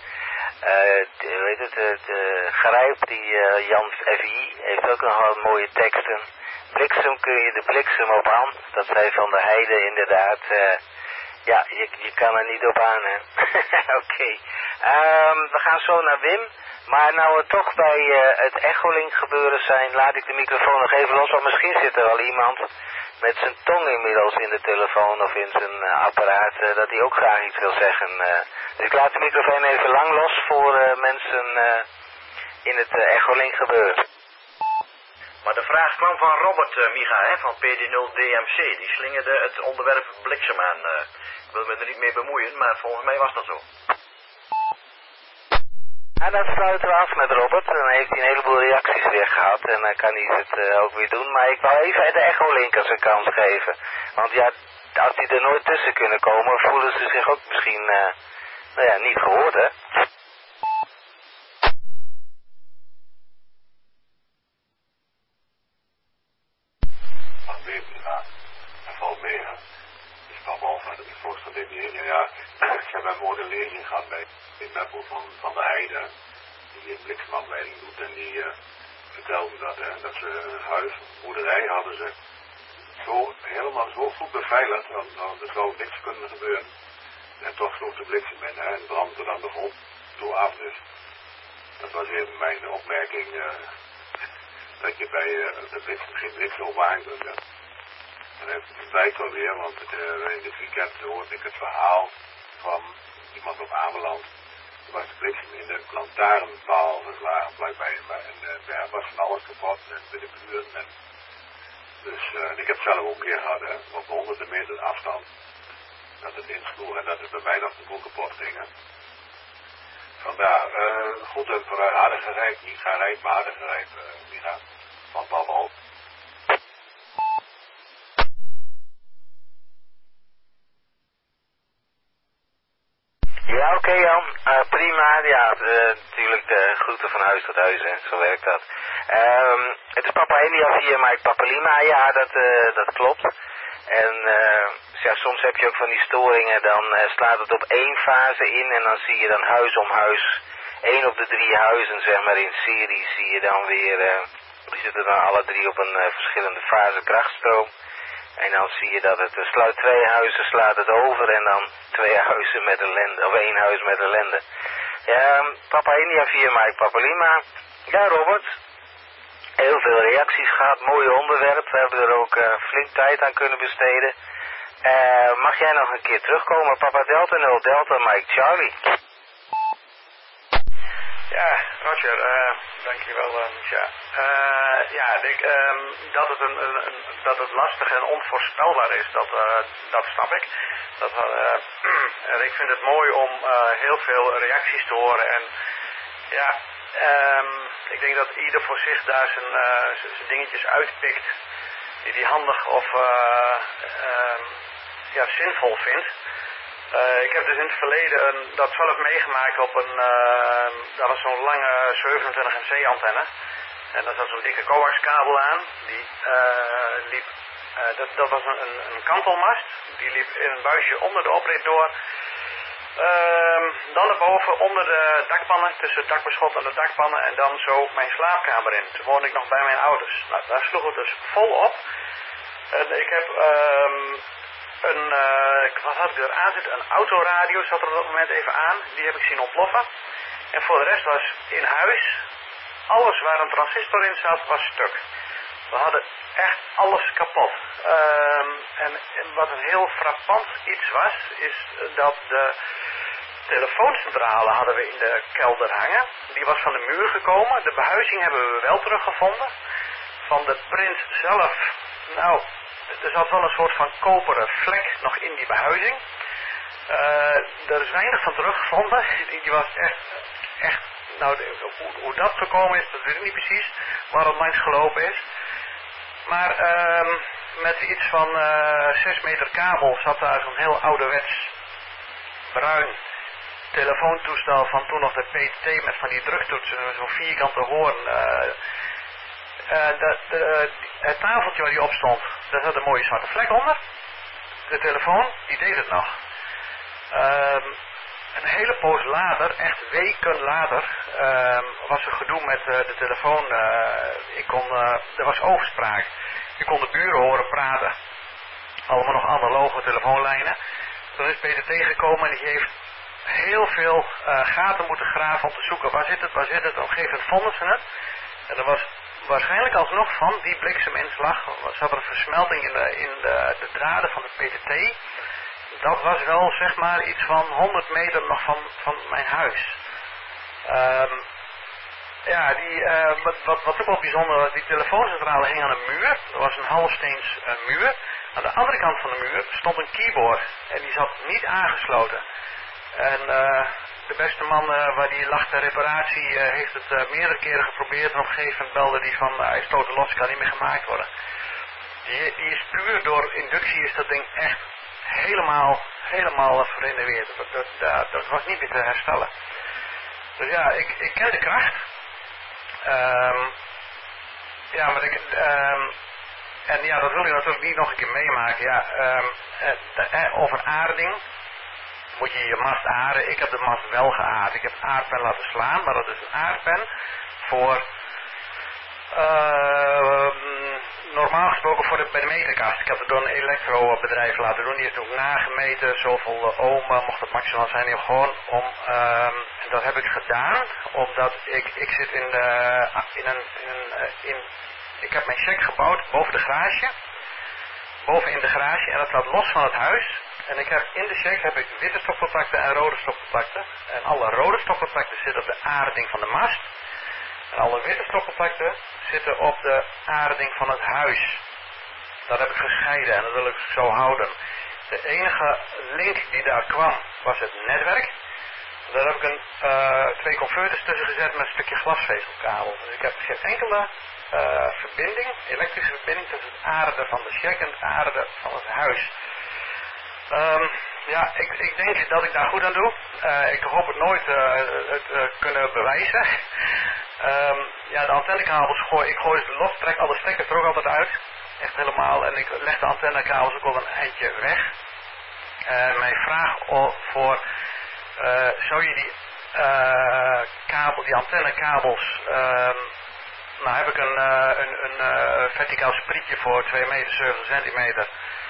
Grijp, die Jan FI, heeft ook nog wel mooie teksten. Bliksem kun je de bliksem op aan. Dat zei Van der Heijden inderdaad. Ja, je kan er niet op aan, hè. Oké. We gaan zo naar Wim. Maar nou we toch bij het Echolink gebeuren zijn, laat ik de microfoon nog even los. Want misschien zit er wel iemand met zijn tong inmiddels in de telefoon of in zijn apparaat, dat hij ook graag iets wil zeggen. Dus ik laat de microfoon even lang los voor mensen in het Echolink gebeuren. Maar de vraag kwam van Robert, Micha, hè, van PD0DMC. Die slingerde het onderwerp bliksem aan. Ik wil me er niet mee bemoeien, maar volgens mij was dat zo. En dan sluiten we af met Robert. Dan heeft hij een heleboel reacties weer gehad. En dan kan hij het ook weer doen. Maar ik wou even de Echolinkers een kans geven. Want ja, als die er nooit tussen kunnen komen, voelen ze zich ook misschien niet gehoord, hè? Dat valt mee, hè. Ik kwam al van het voorstel dit jaar. Ja, ik heb een mooie lezing gehad bij Meppel van de Heide, die een bliksemafleiding doet. En die vertelde dat ze een huis, een boerderij hadden ze helemaal zo goed beveiligd, want er zou niks kunnen gebeuren. En toch sloeg de bliksem in en brandde dan de grond toe af. Dus dat was even mijn opmerking, dat je bij de bliksem geen bliksem op aan kunt. Het blijkt wel weer, want in dit weekend hoorde ik het verhaal van iemand op Ameland. Er was de bliksem in de lantaarnpaal geslagen vlakbij en daar was van alles kapot bij de buren. Dus ik heb het zelf ook een keer gehad, hè, op honderden meter afstand. Dat het insloeg en dat het bij mij nog de boel kapot ging. Hè. Vandaar, goed ook voor harde gerijp, niet gaan rijp, maar harde gerijp, Micha. Van Papa op. Ja, oké Jan. Prima. Ja, natuurlijk de groeten van huis tot huis, hè. Zo werkt dat. Het is Papa India via Mike Papa Lima. Ja, dat klopt. En ja, soms heb je ook van die storingen, dan slaat het op één fase in en dan zie je dan huis om huis, 1 op de 3 huizen zeg maar in serie, zie je dan weer, die zitten dan alle 3 op een verschillende fase krachtstroom. En dan zie je dat het sluit 2 huizen, slaat het over en dan 2 huizen met ellende, of 1 huis met ellende. Ja, Papa India via Mike Papa Lima. Ja, Robert. Heel veel reacties gehad, mooi onderwerp. We hebben er ook flink tijd aan kunnen besteden. Mag jij nog een keer terugkomen? Papa Delta 0 Delta, Mike Charlie. Ja, Roger, dankjewel, Micha. Ja, ik denk dat het lastig en onvoorspelbaar is, dat snap ik. En ik vind het mooi om heel veel reacties te horen en ja... ik denk dat ieder voor zich daar zijn dingetjes uitpikt die hij handig of zinvol vindt. Ik heb dus in het verleden dat zelf meegemaakt op daar was zo'n lange 27 MC-antenne. En daar zat zo'n dikke coaxkabel aan. Die liep, dat was een kantelmast. Die liep in een buisje onder de oprit door. Dan erboven onder de dakpannen, tussen het dakbeschot en de dakpannen en dan zo mijn slaapkamer in. Toen woonde ik nog bij mijn ouders. Nou, daar sloeg het dus vol op. En ik heb wat had ik er aan zitten? Een autoradio zat er op dat moment even aan. Die heb ik zien ontploffen. En voor de rest was in huis, alles waar een transistor in zat, was stuk. We hadden echt alles kapot. En wat een heel frappant iets was, is dat de telefooncentrale hadden we in de kelder hangen. Die was van de muur gekomen. De behuizing hebben we wel teruggevonden. Van de print zelf, nou, er zat wel een soort van koperen vlek nog in die behuizing. Er is weinig van teruggevonden. Die was echt, nou, hoe dat gekomen is, dat weet ik niet precies. Waar het langs gelopen is. Maar met iets van 6 meter kabel zat daar zo'n heel ouderwets bruin telefoontoestel van toen nog de PTT met van die druktoetsen, zo'n vierkante hoorn. Het tafeltje waar die op stond, daar zat een mooie zwarte vlek onder. De telefoon, die deed het nog. Een hele poos later, echt weken later, was er gedoe met de telefoon. Er was overspraak. Je kon de buren horen praten. Allemaal nog analoge telefoonlijnen. Toen is PTT gekomen en die heeft heel veel gaten moeten graven om te zoeken. Waar zit het? Op een gegeven moment vonden ze het. En er was waarschijnlijk alsnog van die blikseminslag. Er zat een versmelting in de draden van de PTT. Dat was wel zeg maar iets van 100 meter nog van mijn huis. Wat ook wel bijzonder was, die telefooncentrale hing aan een muur. Er was een halfsteens muur. Aan de andere kant van de muur stond een keyboard. En die zat niet aangesloten. En de beste man waar die lag ter reparatie heeft het meerdere keren geprobeerd. En op een gegeven moment belde die van hij stoot los, kan niet meer gemaakt worden. Die is puur door inductie is dat ding echt helemaal verrenoveerd. Dat was niet meer te herstellen. Dus ja, ik ken de kracht. En ja, dat wil je natuurlijk niet nog een keer meemaken. Ja, over aarding moet je je mast aarden. Ik heb de mast wel geaard. Ik heb aardpen laten slaan, maar dat is een aardpen voor normaal gesproken bij de meterkast. Ik heb het door een elektrobedrijf laten doen. Die heeft ook nagemeten. Zoveel ohm mocht het maximaal zijn. Gewoon om, en dat heb ik gedaan omdat ik zit ik heb mijn check gebouwd boven de garage. Boven in de garage en dat staat los van het huis. En in de check heb ik witte stopcontacten en rode stopcontacten. En alle rode stopcontacten zitten op de aarding van de mast. En alle witte stopcontacten zitten op de aarding van het huis. Dat heb ik gescheiden en dat wil ik zo houden. De enige link die daar kwam was het netwerk. Daar heb ik twee converters tussen gezet met een stukje glasvezelkabel. Dus ik heb geen enkele verbinding, elektrische verbinding tussen het aarde van de check en het aarde van het huis. Ja, ik denk dat ik daar goed aan doe. Ik hoop het nooit kunnen bewijzen. Ja, de antennekabels ik gooi ze los, trek alle stekkers er ook altijd uit. Echt helemaal. En ik leg de antennekabels ook al een eindje weg. Mijn vraag voor, zou je die die antennekabels, nou heb ik een verticaal sprietje voor 2 meter 70 centimeter.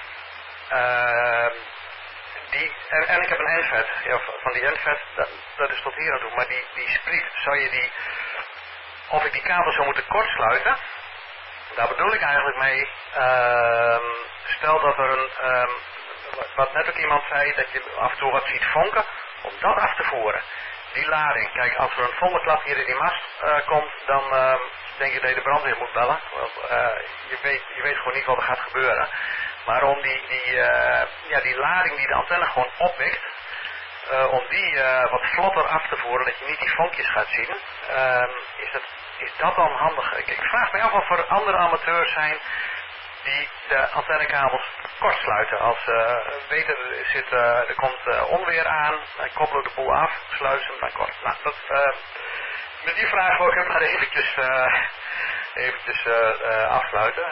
En ik heb een NVET, ja, van die NVET, dat is tot hier aan toe, maar die spriet, zou je die, of ik die kabel zou moeten kortsluiten, daar bedoel ik eigenlijk mee, stel dat er wat net ook iemand zei, dat je af en toe wat ziet vonken, om dat af te voeren. Die lading, kijk, als er een vonkenklap hier in die mast komt, dan denk je dat je de brandweer moet bellen, want je weet gewoon niet wat er gaat gebeuren. Maar om die lading die de antenne gewoon opwekt, om die wat vlotter af te voeren, dat je niet die vonkjes gaat zien, is dat dan handig? Ik vraag me af of er andere amateurs zijn die de antennekabels kortsluiten. Als weten, er komt onweer aan, dan koppelen de boel af, sluiten ze hem dan kort. Nou, met die vraag wil ik hem maar eventjes afsluiten.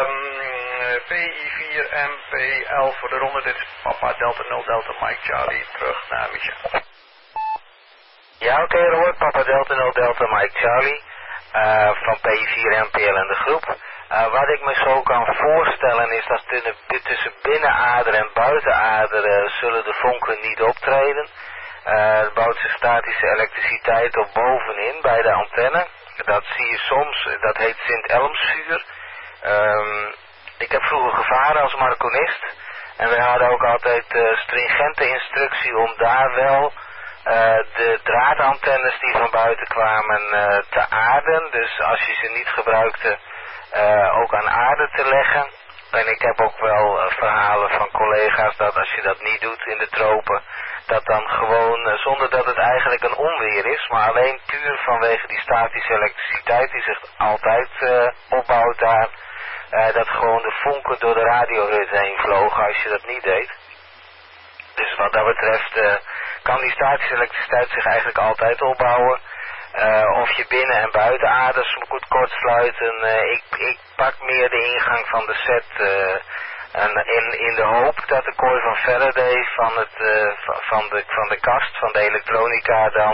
PI4MP11 voor de ronde, dit is Papa Delta 0 Delta Mike Charlie, terug naar Michel. Ja, oké, Robert, Papa Delta 0 Delta Mike Charlie, van PI4MPL en de groep. Wat ik me zo kan voorstellen is dat tussen binnenader en buitenader zullen de vonken niet optreden. Het bouwt zich statische elektriciteit op bovenin bij de antenne. Dat zie je soms, dat heet Sint-Elmsvuur. Ik heb vroeger gevaren als marconist. En we hadden ook altijd stringente instructie om daar wel de draadantennes die van buiten kwamen te aarden. Dus als je ze niet gebruikte, ook aan aarde te leggen. En ik heb ook wel verhalen van collega's dat als je dat niet doet in de tropen, dat dan gewoon, zonder dat het eigenlijk een onweer is, maar alleen puur vanwege die statische elektriciteit die zich altijd opbouwt daar, dat gewoon de vonken door de radiohut heen vlogen als je dat niet deed. Dus wat dat betreft kan die statische elektriciteit zich eigenlijk altijd opbouwen. Of je binnen- en buitenaders moet kortsluiten. Ik pak meer de ingang van de set in de hoop dat de kooi van Faraday van de kast, van de elektronica, dan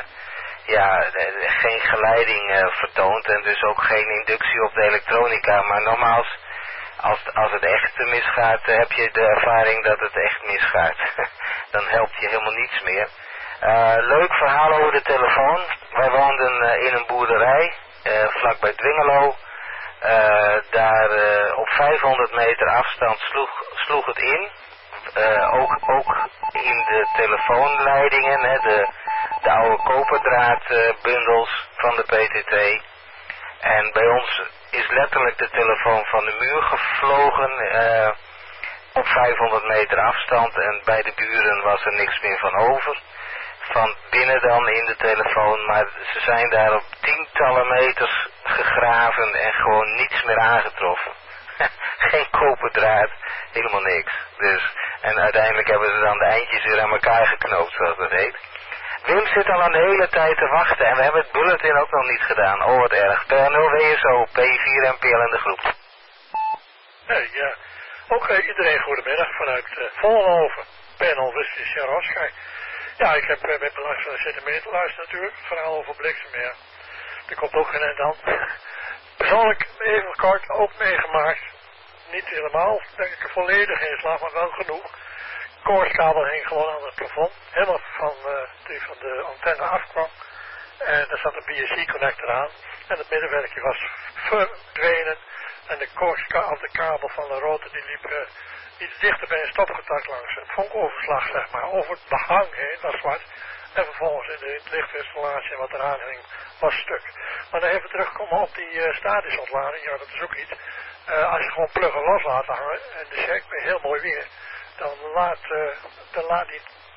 geen geleiding vertoont en dus ook geen inductie op de elektronica. Maar nogmaals, als het echt misgaat, heb je de ervaring dat het echt misgaat. Dan helpt je helemaal niets meer. Leuk verhaal over de telefoon. Wij woonden in een boerderij, vlakbij Dwingelo. Daar op 500 meter afstand sloeg het in. Ook in de telefoonleidingen, de oude koperdraadbundels van de PTT. En bij ons is letterlijk de telefoon van de muur gevlogen op 500 meter afstand. En bij de buren was er niks meer van over. Van binnen dan in de telefoon, maar ze zijn daar op tientallen meters gegraven en gewoon niets meer aangetroffen. Geen koperdraad, helemaal niks. Dus, en uiteindelijk hebben ze dan de eindjes weer aan elkaar geknoopt, zoals dat heet. Wim zit al aan de hele tijd te wachten en we hebben het bulletin ook nog niet gedaan. Oh, wat erg. Per 0 WSO, P4MPL in de groep. Nee, ja. Ook iedereen goedemiddag vanuit Vollenhoven. Panel Westje Sjaroska. Ja, ik heb met belangstelling zitten mee te luisteren natuurlijk. Het verhaal over Bliksemeer. Er komt ook geen eind aan. Persoonlijk even kort ook meegemaakt. Niet helemaal, denk ik, volledig in slag, maar wel genoeg. Koorskabel hing gewoon aan het plafond. Helemaal die van de antenne afkwam. En er zat een BSC-connector aan. En het middenwerkje was verdwenen. En de kabel van de rotor die liep iets dichter bij een stopcontact langs een vonkoverslag, zeg maar, over het behang heen, was zwart. En vervolgens in de lichtinstallatie en wat eraan hing, was stuk. Maar dan even terugkomen op die statische ontlading, ja, dat is ook iets. Als je gewoon pluggen los laat hangen, en de check bij heel mooi weer, dan laat die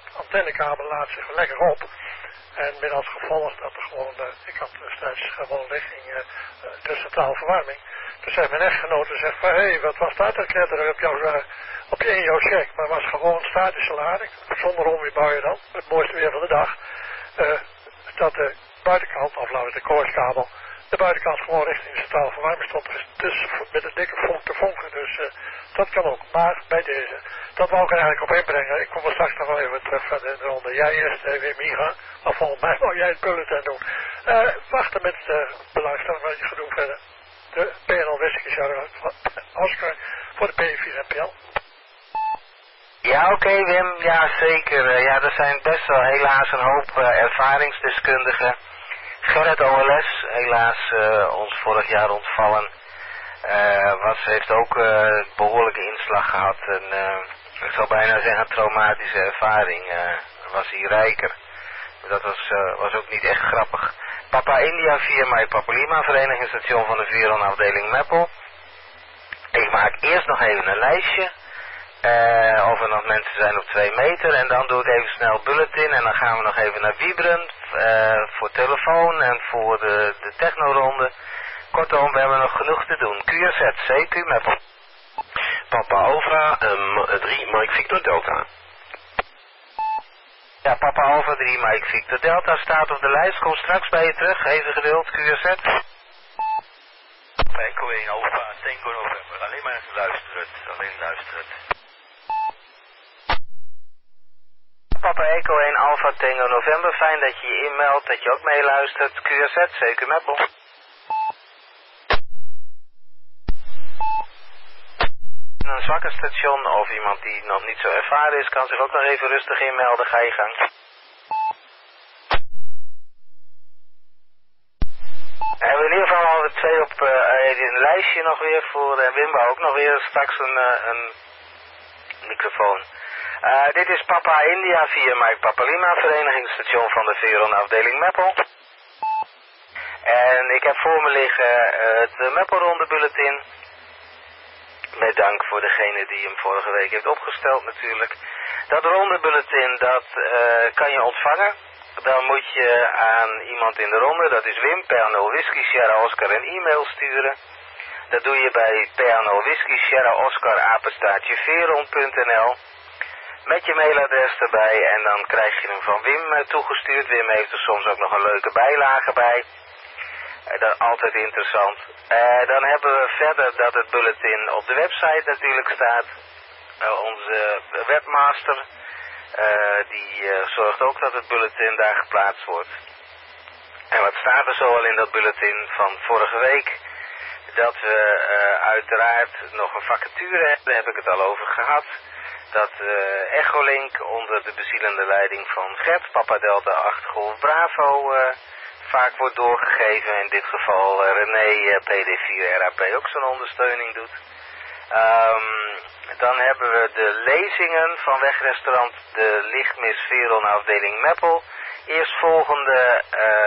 antennekabel laat zich lekker op. En met als gevolg dat er gewoon, ik had destijds gewoon ligging, de centrale verwarming. Toen zei mijn echtgenote, zegt van, hé, wat was dat kletteren in jouw check? Maar het was gewoon statische lading, zonder onweerbuien dan, het mooiste weer van de dag. Dat de buitenkant, of laten we de koortskabel, de buitenkant gewoon richting de centrale verwarming stond. Dus met een dikke vonk te vonken, dus dat kan ook. Maar bij deze, dat wou ik er eigenlijk op inbrengen. Ik kom er straks nog wel even terug van de ronde. Jij eerst weer Micha, maar volgens mij wou jij het bulletin doen. Wachten met belangstelling wat je gaat doen verder. De PNL Westje Oscar voor de P4NPL. Ja, oké, Wim, ja zeker. Ja, er zijn best wel helaas een hoop ervaringsdeskundigen. Gerrit OLS, helaas ons vorig jaar ontvallen, heeft ook behoorlijke inslag gehad. En ik zou bijna zeggen traumatische ervaring. Was hij rijker. Dat was ook niet echt grappig. Papa India via Mike Papa Lima, verenigingsstation van de Veron afdeling Meppel. Ik maak eerst nog even een lijstje. Of er nog mensen zijn op 2 meter. En dan doe ik even snel bulletin. En dan gaan we nog even naar Vibren. Voor telefoon en voor de technoronde. Kortom, we hebben nog genoeg te doen. QRZ, CQ Meppel. Papa Alpha 3 Mike Victor Delta. Ja, Papa Alpha 3 Mike Victor Delta staat op de lijst. Kom straks bij je terug. Even geduld, QRZ. Echo 1 Alpha Tango November. Alleen maar luisteren. Alleen luisteren. Papa Echo 1 Alpha Tango November. Fijn dat je je inmeldt, dat je ook meeluistert. QRZ, CQ Meppel. Een zwakke station of iemand die nog niet zo ervaren is, kan zich ook nog even rustig inmelden. Ga je gang. We hebben in ieder geval al 2 op een lijstje nog weer voor Wimba ook nog weer straks een microfoon. Dit is Papa India via Mike Papa Lima, verenigingsstation van de Veron afdeling Meppel. En ik heb voor me liggen het Meppelronde bulletin. Met dank voor degene die hem vorige week heeft opgesteld natuurlijk. Dat ronde bulletin, dat kan je ontvangen. Dan moet je aan iemand in de ronde, dat is Wim, P0 Whisky Sierra Oscar, een e-mail sturen. Dat doe je bij P0 Whisky Sierra Oscar apenstaartje veron.nl. Met je mailadres erbij en dan krijg je hem van Wim toegestuurd. Wim heeft er soms ook nog een leuke bijlage bij. Dat altijd interessant. Dan hebben we verder dat het bulletin op de website natuurlijk staat. Onze webmaster, die zorgt ook dat het bulletin daar geplaatst wordt. En wat staat er zoal in dat bulletin van vorige week? Dat we uiteraard nog een vacature hebben, daar heb ik het al over gehad. Dat Echolink onder de bezielende leiding van Gert, Papa Delta 8 Golf Bravo, vaak wordt doorgegeven. In dit geval René PD4 RAP ook zo'n ondersteuning doet. Dan hebben we de lezingen van wegrestaurant de Lichtmis Veron afdeling Meppel. Eerstvolgende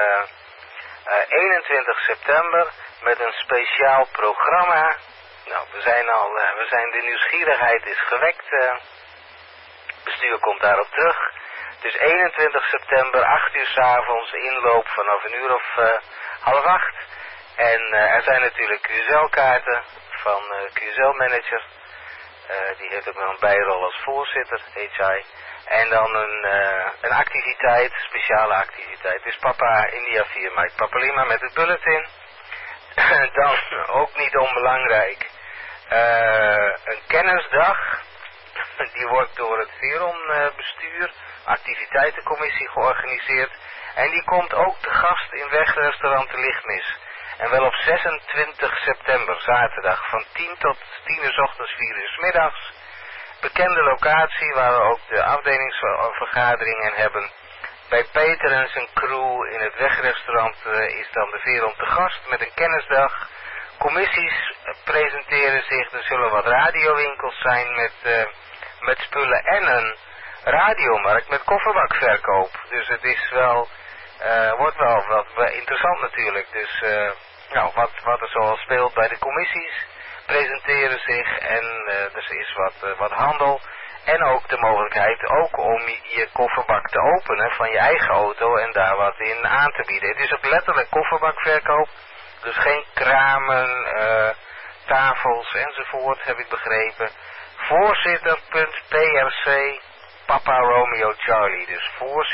21 september met een speciaal programma. Nou, de nieuwsgierigheid is gewekt. Bestuur komt daarop terug. Dus 21 september, 8 uur 's avonds, inloop vanaf 7:30. En er zijn natuurlijk QSL-kaarten van QSL Manager. Die heeft ook nog een bijrol als voorzitter, HI. En dan een activiteit, speciale activiteit. Dus Papa India 4 Mike Papa Lima met het bulletin. Dan, ook niet onbelangrijk, een kennisdag. Die wordt door het Veron bestuur, activiteitencommissie georganiseerd. En die komt ook te gast in wegrestaurant de Lichtmis. En wel op 26 september, zaterdag, van 10 tot 10 uur 's ochtends, 4 uur 's middags. Bekende locatie waar we ook de afdelingsvergaderingen hebben. Bij Peter en zijn crew in het wegrestaurant is dan de Veron te gast met een kennisdag. Commissies presenteren zich, er zullen wat radiowinkels zijn met spullen en een radiomarkt met kofferbakverkoop. Dus het is wel, wordt wel wat interessant natuurlijk. Dus wat er zoal speelt bij de commissies presenteren zich en er is wat handel. En ook de mogelijkheid ook om je kofferbak te openen van je eigen auto en daar wat in aan te bieden. Het is ook letterlijk kofferbakverkoop, dus geen kramen, tafels enzovoort, heb ik begrepen. Voorzitter.prc Papa Romeo Charlie, dus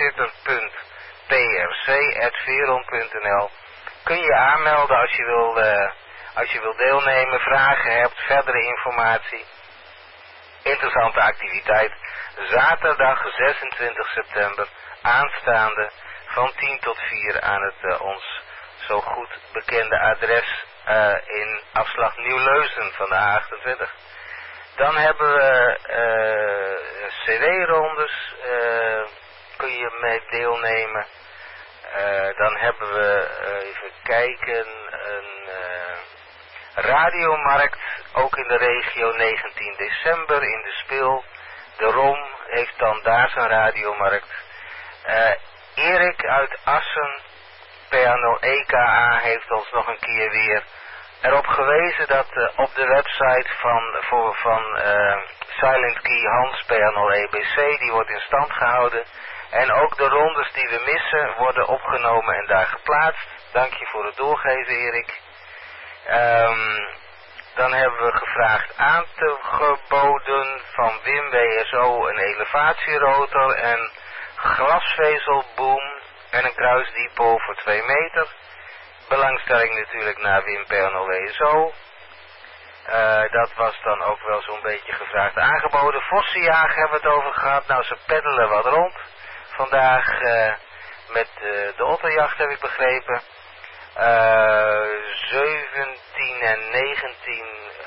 voorzitter.prc@veron.nl. Kun je aanmelden als je wil deelnemen, vragen hebt, verdere informatie. Interessante activiteit. Zaterdag 26 september, aanstaande, van 10 tot 4 aan het ons zo goed bekende adres in afslag Nieuw-Leuzen van de A28. Dan hebben we CD-rondes, kun je mee deelnemen. Dan hebben we, even kijken, een radiomarkt, ook in de regio 19 december in de Spil. De ROM heeft dan daar zijn radiomarkt. Erik uit Assen, PA0EKA, heeft ons nog een keer weer erop gewezen dat op de website van Silent Key Hans PA0EBC, die wordt in stand gehouden. En ook de rondes die we missen worden opgenomen en daar geplaatst. Dank je voor het doorgeven, Erik. Dan hebben we gevraagd aan te geboden van Wim WSO een elevatierotor en glasvezelboom en een kruisdepot voor 2 meter. Belangstelling natuurlijk naar Wim PNL WSO. Dat was dan ook wel zo'n beetje gevraagd aangeboden. Vossenjaag hebben we het over gehad. Nou, ze peddelen wat rond. Vandaag met de otterjacht heb ik begrepen. 17 en 19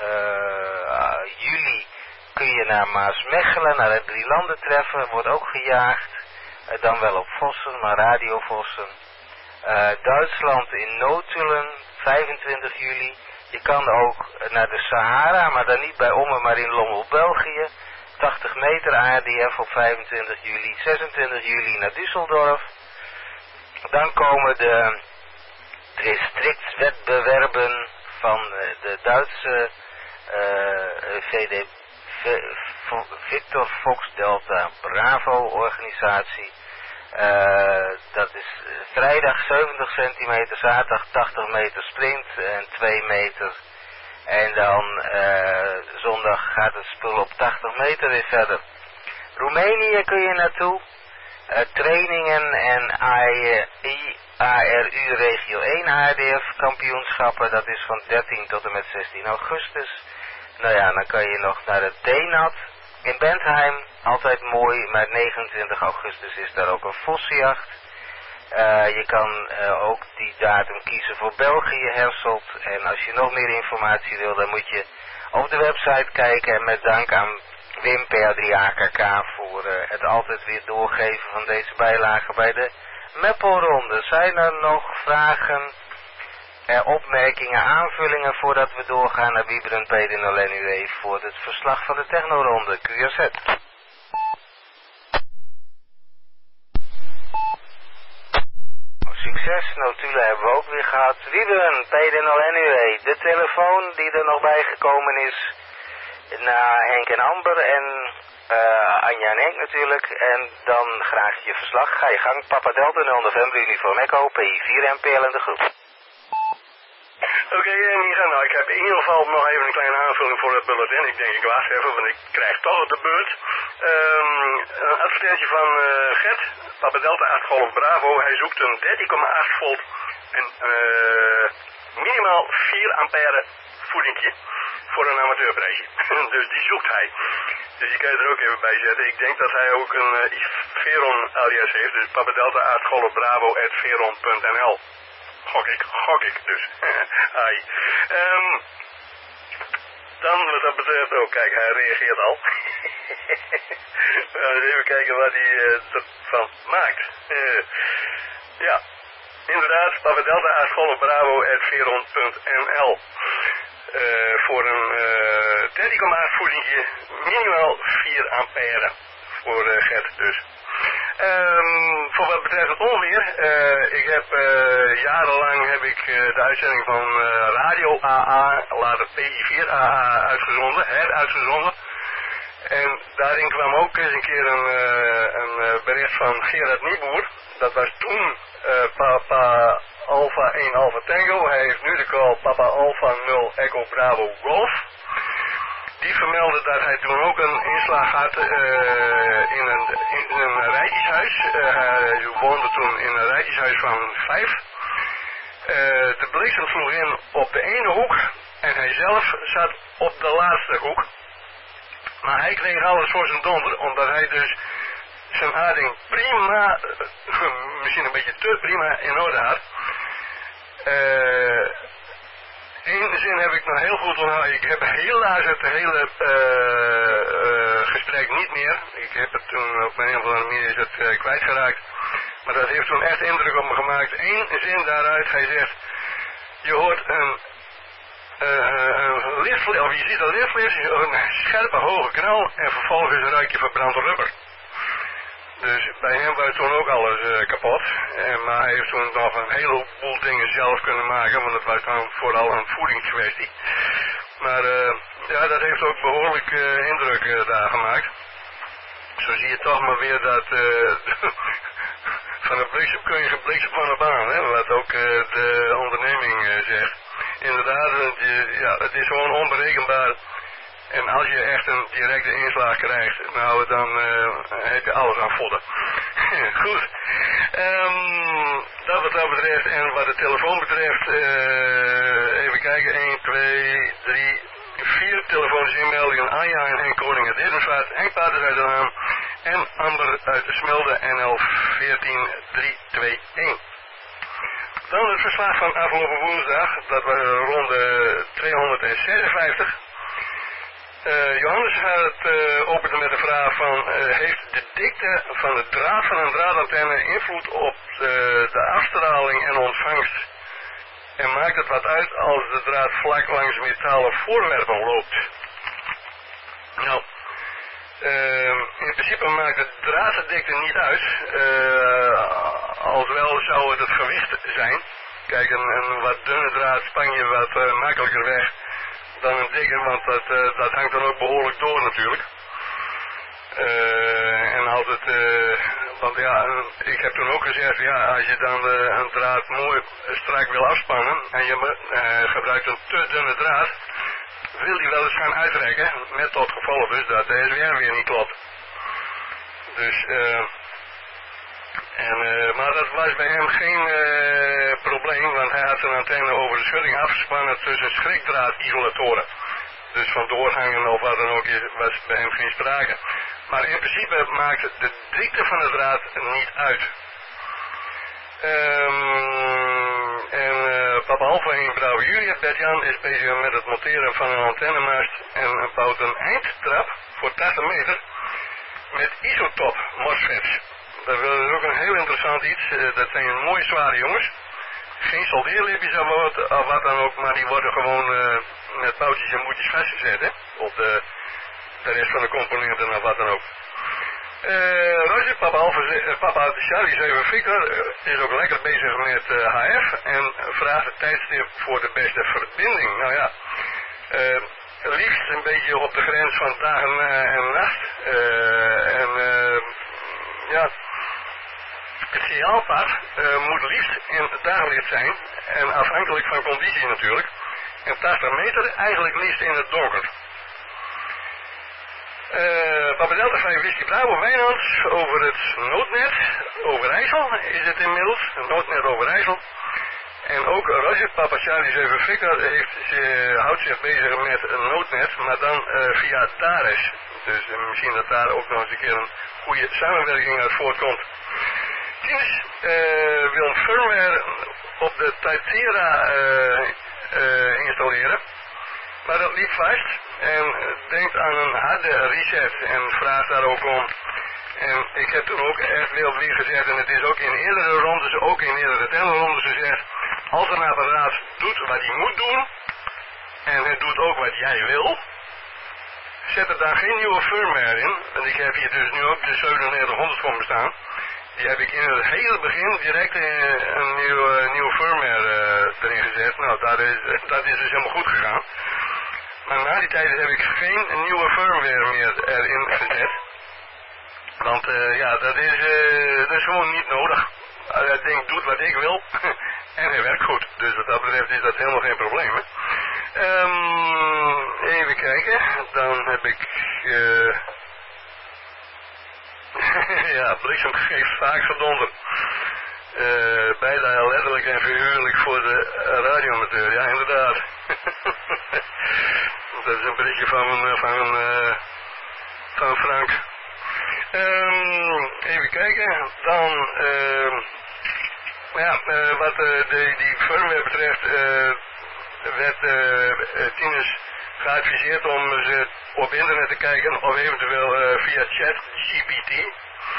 juli kun je naar Maasmechelen, naar het Drielandentreffen. Wordt ook gejaagd. Dan wel op vossen, maar radiovossen. Duitsland in Notulen, 25 juli. Je kan ook naar de Sahara, maar dan niet bij Ommen, maar in Lommel, België. 80 meter ADF op 25 juli. 26 juli naar Düsseldorf. Dan komen de districtswedbewerben van de Duitse Victor Fox Delta Bravo organisatie. Dat is vrijdag 70 centimeter, zaterdag 80 meter sprint en 2 meter. En dan zondag gaat het spul op 80 meter weer verder. Roemenië kun je naartoe. Trainingen en ARU Regio 1 HDF kampioenschappen. Dat is van 13 tot en met 16 augustus. Nou ja, dan kan je nog naar het DNAT in Bentheim. Altijd mooi, maar 29 augustus is daar ook een vossenjacht. Je kan ook die datum kiezen voor België, Herselt. En als je nog meer informatie wil, dan moet je op de website kijken. En met dank aan Wim PA3AKK voor het altijd weer doorgeven van deze bijlagen bij de Meppelronde. Zijn er nog vragen, opmerkingen, aanvullingen voordat we doorgaan naar Wieberen PD0NUE voor het verslag van de Technoronde QRZ? Succes, notulen hebben we ook weer gehad. Wieberen PD0NUE, de telefoon die er nog bijgekomen is na Henk en Amber en Anja en Henk natuurlijk. En dan graag je verslag. Ga je gang. Papa Delta 0 november uniform Echo PI4 MPL en de groep. Oké, Micha, nou ik heb in ieder geval nog even een kleine aanvulling voor het bulletin. Ik denk ik wacht even, want ik krijg toch de beurt. Een advertentie van Gert, Papa Delta 8 Golf Bravo. Hij zoekt een 13,8 volt en minimaal 4 ampère voedingje voor een amateurprijsje. Dus die zoekt hij. Dus die kan je er ook even bij zetten. Ik denk dat hij ook een Veron alias heeft. Dus Papa Delta 8 Golf Bravo @veron.nl. Gok ik dus. Ai. Dan wat dat betreft, oh kijk, hij reageert al. Even kijken wat hij ervan maakt. Ja, inderdaad, Papa Delta 8 Golf Bravo @veron.nl. Voor een 13,8 voedingje, minimaal 4 ampère voor Gert dus. Voor wat betreft het onweer, ik heb jarenlang de uitzending van Radio AA, later PI4 AA uitgezonden, heruitgezonden. En daarin kwam ook eens een keer een bericht van Gerard Nieboer. Dat was toen Papa Alpha 1 Alpha Tango. Hij heeft nu de call Papa Alpha 0 Echo Bravo Golf. Die vermeldde dat hij toen ook een inslag had in een rijtjeshuis. Hij woonde toen in een rijtjeshuis van 5. De bliksem sloeg in op de ene hoek en hij zelf zat op de laatste hoek. Maar hij kreeg alles voor zijn donder, omdat hij dus zijn aarding prima, misschien een beetje te prima in orde had. Eén zin heb ik nog heel goed onthouden. Ik heb helaas het hele gesprek niet meer. Ik heb het toen op een of andere manier is het kwijtgeraakt. Maar dat heeft toen echt indruk op me gemaakt. Eén zin daaruit, hij zegt, je hoort een lichtvlees, of je ziet een lichtvlees, een scherpe hoge knal en vervolgens ruik je verbrand rubber. Dus bij hem was toen ook alles kapot. Maar hij heeft toen nog een heleboel dingen zelf kunnen maken, want het was dan vooral een voedingskwestie. Maar ja, dat heeft ook behoorlijk indruk daar gemaakt. Zo zie je toch maar weer dat van de bliksem kun je gebliksem van de baan, hè, wat ook de onderneming zegt. Inderdaad, ja, het is gewoon onberekenbaar. En als je echt een directe inslag krijgt, nou dan heb je alles aan vodden. Goed. Dat wat dat betreft en wat de telefoon betreft, even kijken, 1, 2, 3, 4 telefonische inmeldingen. Anja en Henk Koning uit Edensvaart, Henk Paters uit Den Haan en Amber uit de Smelde NL 14321. Dan het verslag van afgelopen woensdag, dat was ronde 256. Johannes opende met de vraag van, heeft de dikte van de draad van een draadantenne invloed op de afstraling en ontvangst? En maakt het wat uit als de draad vlak langs metalen voorwerpen loopt? Nou, in principe maakt de draaddikte niet uit, als wel zou het gewicht zijn. Kijk, een wat dunne draad span je wat makkelijker weg dan een dikke, want dat hangt dan ook behoorlijk door natuurlijk. En als het, want ja, ik heb toen ook gezegd, ja, als je dan een draad mooi strak wil afspannen en je gebruikt een te dunne draad, wil die wel eens gaan uitrekken, met tot gevolg dus dat de SWR weer niet klopt. Dus, maar dat was bij hem geen probleem, want hij had zijn antenne over de schutting afgespannen tussen schrikdraadisolatoren. Dus van doorgangen of wat dan ook was bij hem geen sprake. Maar in principe maakt de dikte van de draad niet uit. Papa Alpha 1 Bravo Juliet, Bert-Jan is bezig met het monteren van een antennemast en bouwt een eindtrap voor 80 meter met isotop MOSFETs. Dat is ook een heel interessant iets. Dat zijn mooie zware jongens. Geen soldeerlipjes of wat dan ook, maar die worden gewoon met boutjes en moetjes vastgezet, hè, op de rest van de componenten of wat dan ook. Roger, papa Charlie 7 Victor is ook lekker bezig met HF en vraagt het tijdstip voor de beste verbinding. Nou ja, liefst een beetje op de grens van dag en nacht. Ja, het signaalpad moet liefst in daglicht zijn en afhankelijk van conditie natuurlijk. En 80 meter eigenlijk liefst in het donker. Papa Delta 5 Whisky Bravo Wijnands over het noodnet Overijssel is het inmiddels, een noodnet Overijssel. En ook Roger, Papa Charlie 7 Victor houdt zich bezig met een noodnet, maar dan via DARES. Dus misschien dat daar ook nog eens een keer een goede samenwerking uit voortkomt. Tinus wil een firmware op de Tytera installeren. Maar dat liep vast en denkt aan een harde reset en vraagt daar ook om. En ik heb toen ook echt weer gezegd, en het is ook in eerdere rondes, ook in eerdere telerondes gezegd, als een apparaat doet wat hij moet doen, en het doet ook wat jij wil, zet er daar geen nieuwe firmware in. Want ik heb hier dus nu ook de 9700 voor me staan. Die heb ik in het hele begin direct een nieuwe firmware erin gezet. Nou, dat is dus helemaal goed gegaan. Maar na die tijd heb ik geen nieuwe firmware meer erin gezet. Want ja, dat is gewoon niet nodig. Dat ding doet wat ik wil en hij werkt goed. Dus wat dat betreft is dat helemaal geen probleem. Hè? Even kijken, dan heb ik... ja, bliksem geeft vaak gedonder. Bijna letterlijk en figuurlijk voor de radioamateur, ja inderdaad. Dat is een berichtje van Frank. Even kijken, dan wat die firmware betreft werd tieners geadviseerd om ze op internet te kijken of eventueel via ChatGPT.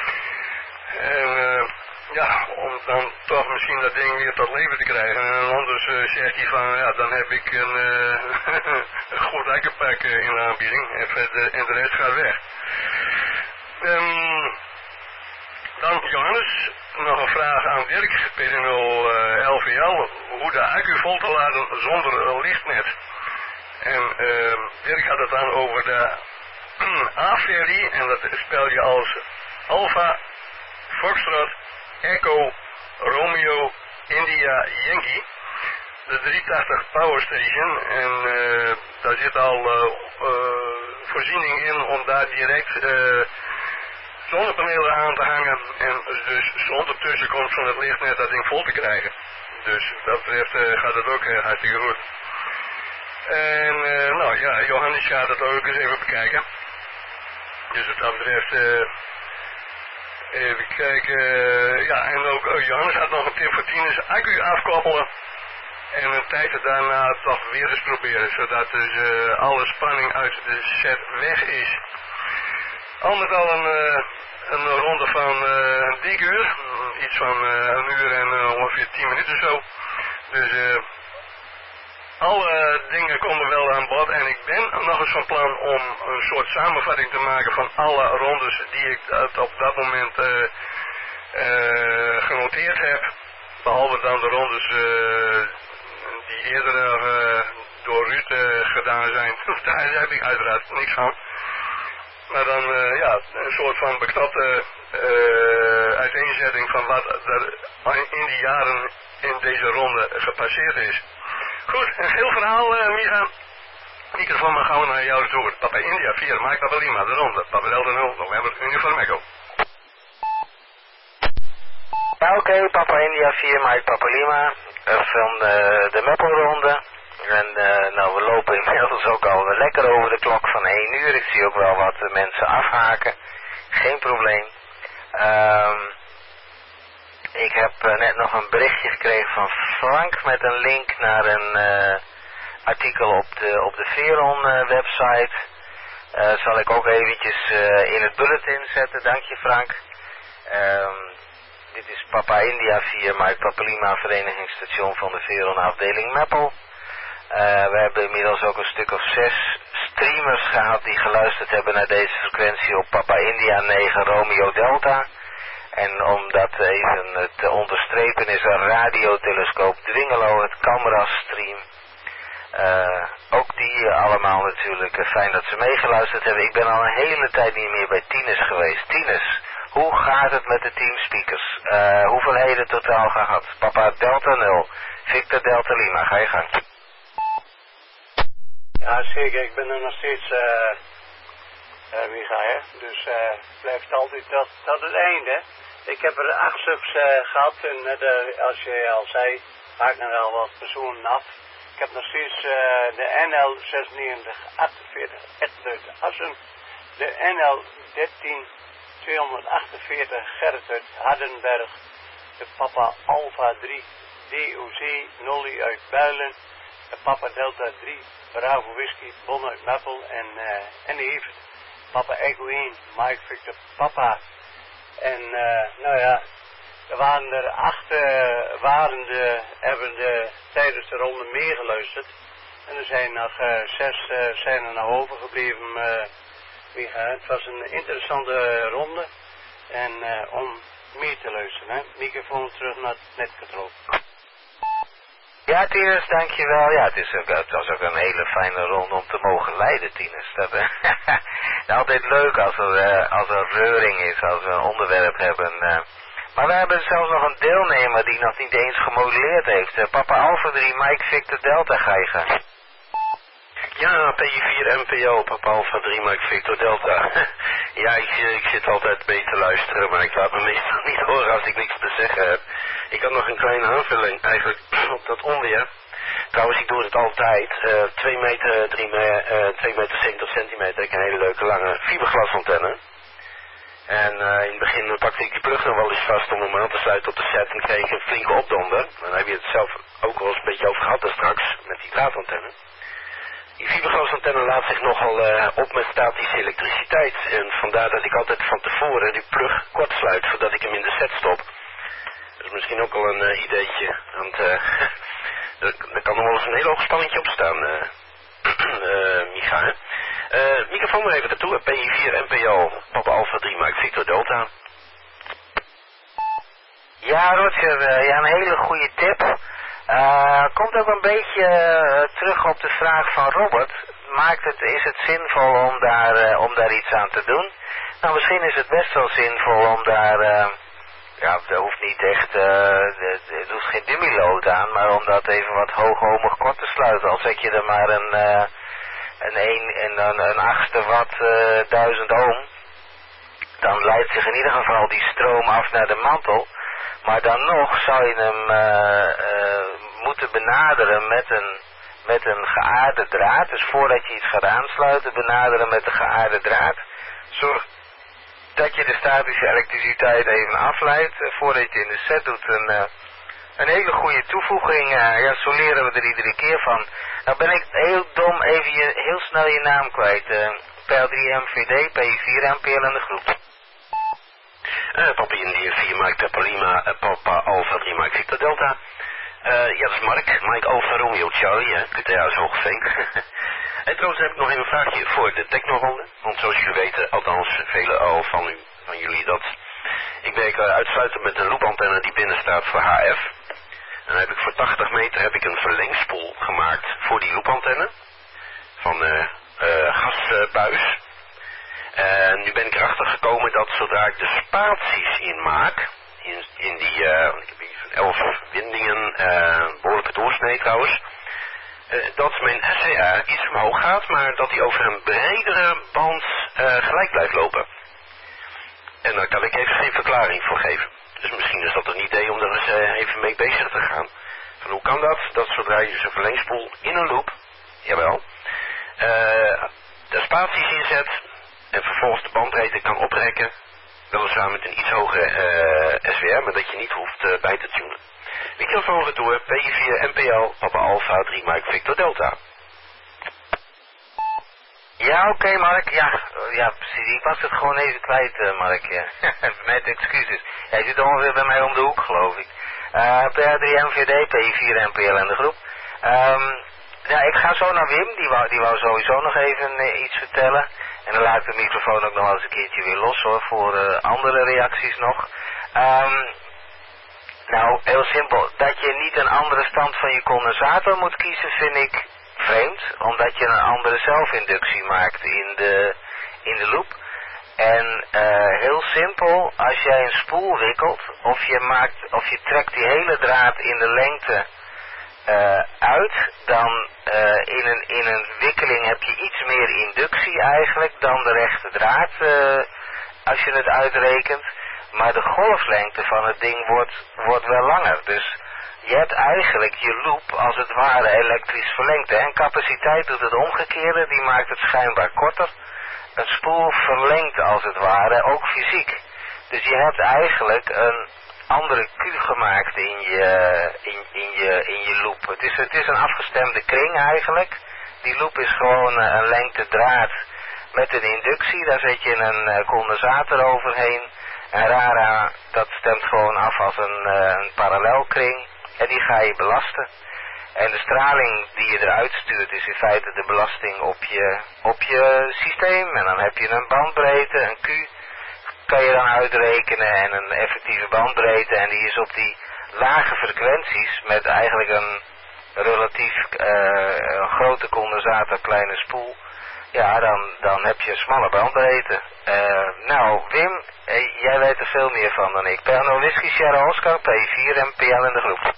En ja, om dan toch misschien dat ding weer tot leven te krijgen. En anders zegt hij van, ja, dan heb ik een goed akkerpak in de aanbieding en de rest gaat weg. Dan Johannes, nog een vraag aan Dirk, PDNO LVL, hoe de accu vol te laden zonder lichtnet. En Dirk had het dan over de A-serie en dat spel je als Alpha, Foxtrot, Echo, Romeo, India, Yankee. De 380 Power Station en daar zit al voorziening in om daar direct zonnepanelen aan te hangen en dus zonder tussenkomst van het lichtnet dat ding vol te krijgen. Dus dat betreft gaat het ook hartstikke goed. En nou ja, Johannes gaat het ook eens even bekijken. Dus wat dat betreft, even kijken, ja en ook Johannes had nog een tip voor tieners, accu afkoppelen. En een tijd daarna toch weer eens proberen, zodat dus alle spanning uit de set weg is. Al met al een ronde van een dik uur, iets van een uur en ongeveer 10 minuten zo. Dus alle dingen komen wel aan bod en ik ben nog eens van plan om een soort samenvatting te maken van alle rondes die ik op dat moment genoteerd heb. Behalve dan de rondes die eerder door Ruud gedaan zijn. Daar heb ik uiteraard niks van. Maar dan ja, een soort van beknopte uiteenzetting van wat er in die jaren in deze ronde gepasseerd is. Goed, een heel verhaal, Micha. Microfoon maar gauw naar jou toe. Papa India 4, Mike Papa Lima, de ronde. Papa Delta 0, November, Uniform Echo. Ja, oké, Papa India 4, Mike Papa Lima, van de Meppelronde. En nou, we lopen inmiddels ook al lekker over de klok van 1 uur. Ik zie ook wel wat mensen afhaken. Geen probleem. Ik heb net nog een berichtje gekregen van Frank met een link naar een artikel op de Veron website. Zal ik ook eventjes in het bulletin zetten. Dank je, Frank. Dit is Papa India 4, Mike Papa Lima, verenigingsstation van de Veron afdeling Meppel. We hebben inmiddels ook een stuk of 6 streamers gehad die geluisterd hebben naar deze frequentie op Papa India 9 Romeo Delta. En om dat even te onderstrepen is een radiotelescoop Dwingelo, het Camera-stream. Ook die allemaal natuurlijk fijn dat ze meegeluisterd hebben. Ik ben al een hele tijd niet meer bij Tines geweest. Tines, hoe gaat het met de teamspeakers? Hoeveelheden totaal gehad? Papa Delta 0, Victor Delta Lima, ga je gang. Ja, zeker. Ik ben er nog steeds, Micha, hè. Dus blijft altijd tot het einde. Ik heb er 8 stuks gehad en als je al zei, haken er al wat personen af. Ik heb nog steeds de NL 9648 Etluid Assen, de NL 13248 Gerrit uit Hardenberg, de Papa Alpha 3 DOC Nolly uit Builen, de Papa Delta 3 Bravo Whisky Bon uit Meppel en die heeft Papa Echo 1 Mike Victor Papa. En nou ja, er waren er 8 hebben tijdens de ronde meegeluisterd. En er zijn nog 6 zijn er nog overgebleven. Het was een interessante ronde. En om mee te luisteren, hè. Microfoon terug naar het netcontrole. Ja, Tinus, dankjewel. Ja, het was ook een hele fijne ronde om te mogen leiden, Tinus. Dat is altijd leuk als er reuring is, als we een onderwerp hebben. Maar we hebben zelfs nog een deelnemer die nog niet eens gemodelleerd heeft. Papa Alpha 3, Mike Victor Delta, ga je gaan. Ja, PJ4 MPO, Papa Alpha 3, Mike Victor Delta. Ja, ik zit altijd mee te luisteren, maar ik laat me meestal niet horen als ik niks te zeggen heb. Ik had nog een kleine aanvulling eigenlijk op dat onweer. Trouwens, ik doe het altijd. 2 meter 70 centimeter. Ik heb een hele leuke lange fiberglasantenne. En in het begin pakte ik die plug nog wel eens vast om hem aan te sluiten op de set en kreeg ik een flinke opdonder. Dan heb je het zelf ook wel eens een beetje over gehad straks met die draadantenne. Die fiberglasantenne laat zich nogal op met statische elektriciteit. En vandaar dat ik altijd van tevoren die plug kort sluit voordat ik hem in de set stop. Dat is misschien ook al een ideetje. Want er kan nog wel eens een heel hoog spannetje op staan, Micha. Microfoon maar even naartoe. PJ4 NPO, Papa Alpha 3 Mike Victor Delta. Ja, Roger, ja, een hele goede tip. Komt ook een beetje terug op de vraag van Robert. Is het zinvol om daar iets aan te doen? Nou, misschien is het best wel zinvol om daar, ja, er hoeft niet echt, er doet geen dummy load aan, maar om dat even wat hooghomig kort te sluiten. Al zet je er maar een achtste watt 1000 ohm, dan leidt zich in ieder geval die stroom af naar de mantel. Maar dan nog zou je hem moeten benaderen met een geaarde draad. Dus voordat je iets gaat aansluiten, benaderen met een geaarde draad. Zorg dat je de statische elektriciteit even afleidt. Voordat je in de set doet een hele goede toevoeging. Ja, zo leren we er iedere keer van. Nou ben ik heel dom even heel snel je naam kwijt. PL3MVD, P4 MPL in de groep. Papa India 4 Mike Peppa Lima, Papa Alpha 3 Mike Victor Delta. Ja, dat is Mark, Mike Alpha Romeo Charlie, hè, QTH Hoogveen. En trouwens heb ik nog even een vraagje voor de technoronde. Want zoals jullie weten, althans velen al van jullie dat. Ik werk uitsluitend met een loopantenne die binnen staat voor HF. En dan heb ik voor 80 meter heb ik een verlengspoel gemaakt voor die loopantenne. Van gasbuis. En nu ben ik erachter gekomen dat zodra ik de spaties inmaak, in die, ik heb hier van 11 windingen, behoorlijke doorsnee trouwens, dat mijn SCR iets omhoog gaat, maar dat hij over een bredere band gelijk blijft lopen. En daar kan ik even geen verklaring voor geven. Dus misschien is dat een idee om er eens even mee bezig te gaan. Van hoe kan dat? Dat zodra je dus een verlengspoel in een loop, jawel, de spaties inzet en vervolgens de bandbreedte kan oprekken, weliswaar met een iets hogere SWR, maar dat je niet hoeft bij te tunen. Microfoon retour, P4 NPL, Papa Alpha 3 Mike Victor Delta. Ja, oké, Mark. Ja, precies. Ik was het gewoon even kwijt, Mark. Met excuses. Jij zit ongeveer bij mij om de hoek, geloof ik. PR3 MVD, P4 NPL in de groep. Ja, ik ga zo naar Wim. Die wou sowieso nog even iets vertellen. En dan laat ik de microfoon ook nog wel eens een keertje weer los, hoor, voor andere reacties nog. Nou, heel simpel. Dat je niet een andere stand van je condensator moet kiezen, vind ik vreemd. Omdat je een andere zelfinductie maakt in de loop. En heel simpel, als jij een spoel wikkelt, of je trekt die hele draad in de lengte uit, dan in een wikkeling heb je iets meer inductie eigenlijk dan de rechte draad, als je het uitrekent. Maar de golflengte van het ding wordt wel langer. Dus je hebt eigenlijk je loop als het ware elektrisch verlengd. En capaciteit doet het omgekeerde, die maakt het schijnbaar korter. Een spoel verlengt als het ware, ook fysiek. Dus je hebt eigenlijk een andere Q gemaakt in je loop. Het is een afgestemde kring eigenlijk. Die loop is gewoon een lengte draad met een inductie. Daar zet je een condensator overheen. En rara, dat stemt gewoon af als een parallelkring. En die ga je belasten. En de straling die je eruit stuurt is in feite de belasting op je systeem. En dan heb je een bandbreedte, een Q, kan je dan uitrekenen en een effectieve bandbreedte. En die is op die lage frequenties met eigenlijk relatief grote condensator, kleine spoel, ja, dan heb je smalle bandbreedte. Nou, Wim, jij weet er veel meer van dan ik. Pernod Whisky Sierra Oscar, P4 en PL in de groep.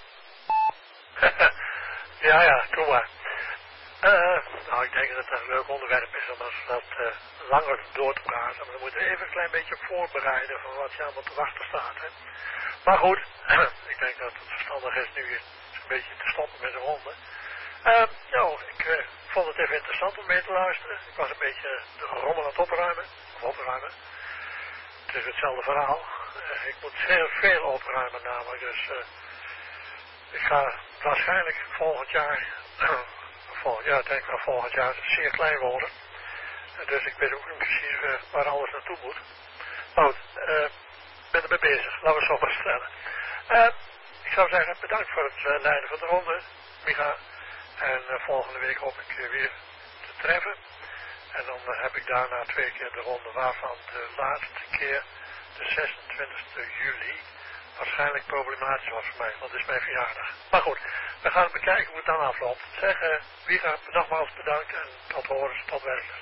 Ja, doe maar. Nou, ik denk dat het een leuk onderwerp is om dat langer door te praten. Maar dan moeten we even een klein beetje voorbereiden van wat je allemaal te wachten staat. Hè. Maar goed, ik denk dat het verstandig is nu een beetje te stoppen met de ronde. Nou, ik vond het even interessant om mee te luisteren. Ik was een beetje de rommel aan het opruimen. Het is hetzelfde verhaal. Ik moet heel veel opruimen namelijk. Dus ik ga waarschijnlijk volgend jaar... ik denk wel volgend jaar zeer klein worden. Dus ik weet ook niet precies waar alles naartoe moet. Maar goed, ben er mee bezig. Laten we het zo maar stellen. Ik zou zeggen, bedankt voor het leiden van de ronde, Micha. En volgende week hoop ik je weer te treffen. En dan heb ik daarna 2 keer de ronde, waarvan de laatste keer, de 26e juli, waarschijnlijk problematisch was voor mij, want het is mijn verjaardag. Maar goed, we gaan bekijken hoe het dan afloopt. Zeg, Micha, nogmaals bedankt en tot horens, tot werkelijk.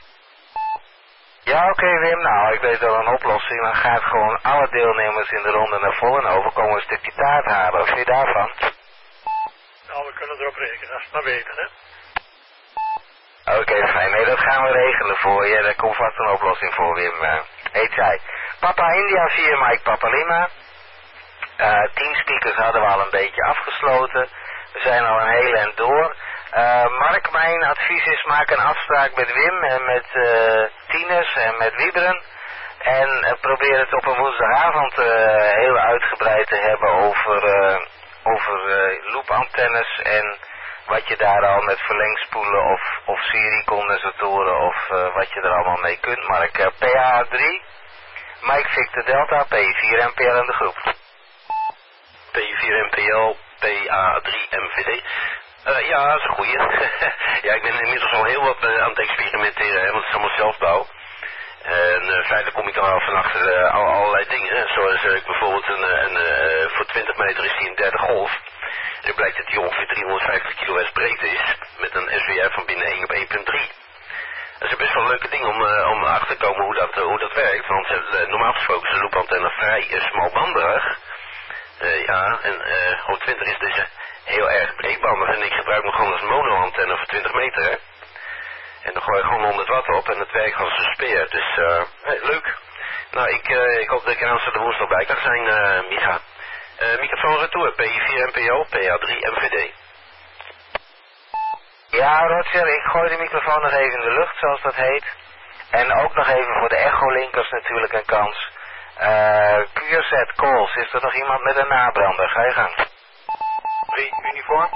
Ja, oké, Wim, nou, ik weet wel een oplossing. Dan gaat gewoon alle deelnemers in de ronde naar voren over, komen een stukje taart halen. Wat vind je daarvan? Nou, we kunnen erop rekenen, als we het maar weten, hè. Oké, fijn. Nee, dat gaan we regelen voor je. Daar komt vast een oplossing voor, Wim. Heet zij. Papa India 4 Mike Papa Lima. Teamspeakers hadden we al een beetje afgesloten. We zijn al een hele end door. Mark, mijn advies is, maak een afspraak met Wim en met Tinus en met Wieberen. En probeer het op een woensdagavond heel uitgebreid te hebben over loopantennes en wat je daar al met verlengspoelen of seriecondensatoren of wat je er allemaal mee kunt. Mark, PA3, Mike Victor Delta, P4 MPL in de groep. P4 MPL, PA3 MVD. Ja, dat is een goeie. Ja, ik ben inmiddels al heel wat aan het experimenteren, hè, want het is allemaal zelfbouw. En feitelijk kom ik dan al van achter allerlei dingen. Hè. Zoals ik bijvoorbeeld voor 20 meter is die een derde golf. En dan blijkt dat die ongeveer 350 kW breedte is. Met een SWR van binnen 1 op 1.3. Dat zijn best wel leuke dingen om achter te komen hoe dat werkt. Want normaal gesproken is een loopantenne vrij smalbandig. Ja, en O20 is dus heel erg breedbandig. En ik gebruik me gewoon als monoantenne voor 20 meter. Hè. En dan gooi je gewoon 100 watt op en het werkt als een speer. Dus leuk. Nou, ik hoop dat ik er aanstaande woensdag bij kan zijn, Micha. Microfoon retour, P4 MPO, PA3 MVD. Ja, Roger, ik gooi de microfoon nog even in de lucht, zoals dat heet. En ook nog even voor de echolinkers natuurlijk een kans. QZ calls, is er nog iemand met een nabrander? Ga je gang. 3 uniform.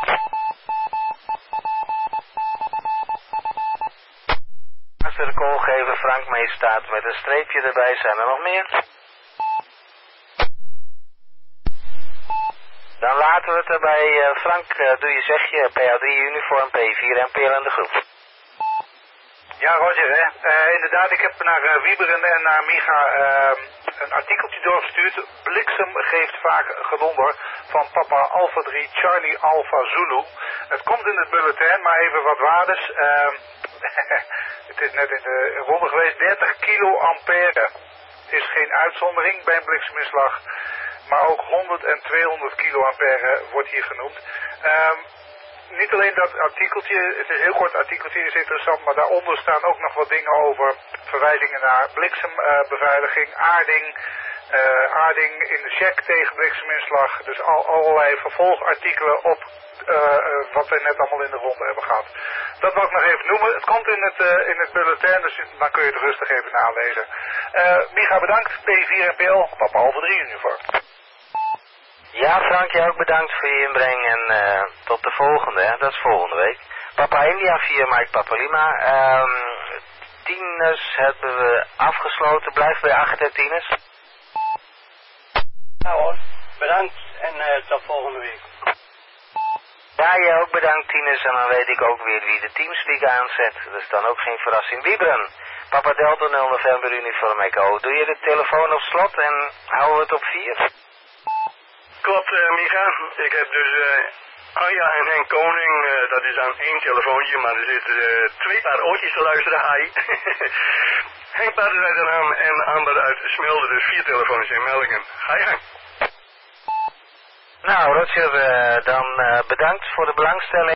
Als de callgever Frank mee staat met een streepje erbij, zijn er nog meer? Dan laten we het erbij. Frank, doe je zegje, PA3 uniform, P4 MPL in de groep. Ja, Roger, hè. Inderdaad, ik heb naar Wieberen en naar Micha een artikeltje doorgestuurd. Bliksem geeft vaak gedonder van Papa Alpha 3 Charlie Alpha Zulu. Het komt in het bulletin, maar even wat waardes. Het is net in de ronde geweest, 30 kiloampère. Is geen uitzondering bij een blikseminslag. Maar ook 100 en 200 kiloampère wordt hier genoemd. Niet alleen dat artikeltje, het is een heel kort artikeltje, is interessant, maar daaronder staan ook nog wat dingen over verwijzingen naar bliksembeveiliging, aarding in de check tegen blikseminslag. Dus allerlei vervolgartikelen op wat we net allemaal in de ronde hebben gehad. Dat wil ik nog even noemen. Het komt in het bulletin, dus dan kun je het rustig even nalezen. Micha, bedankt. P4 MPL, Papa Alpha 3 uniform. Ja, Frank, jij ook bedankt voor je inbreng en tot de volgende, hè? Dat is volgende week. Papa India 4 Mike Papa Lima. Tieners hebben we afgesloten. Blijf bij achter, Tieners. Ja hoor, bedankt en tot volgende week. Ja, jij ook bedankt, Tieners. En dan weet ik ook weer wie de Teamspeak aanzet. Dat is dan ook geen verrassing. Wieberen, Papa Delta 0 November uniform Echo. Doe je de telefoon op slot en houden we het op 4? Klopt, Micha. Ik heb dus Ah ja, en Henk Koning, dat is aan 1 telefoontje, maar er zitten 2 paar oortjes te luisteren. Hi. Henk Paarden uit Den Ham en Amber uit Smilde, dus 4 telefoons in Meldingen. Ga je gang. Nou, Roger, dan bedankt voor de belangstelling.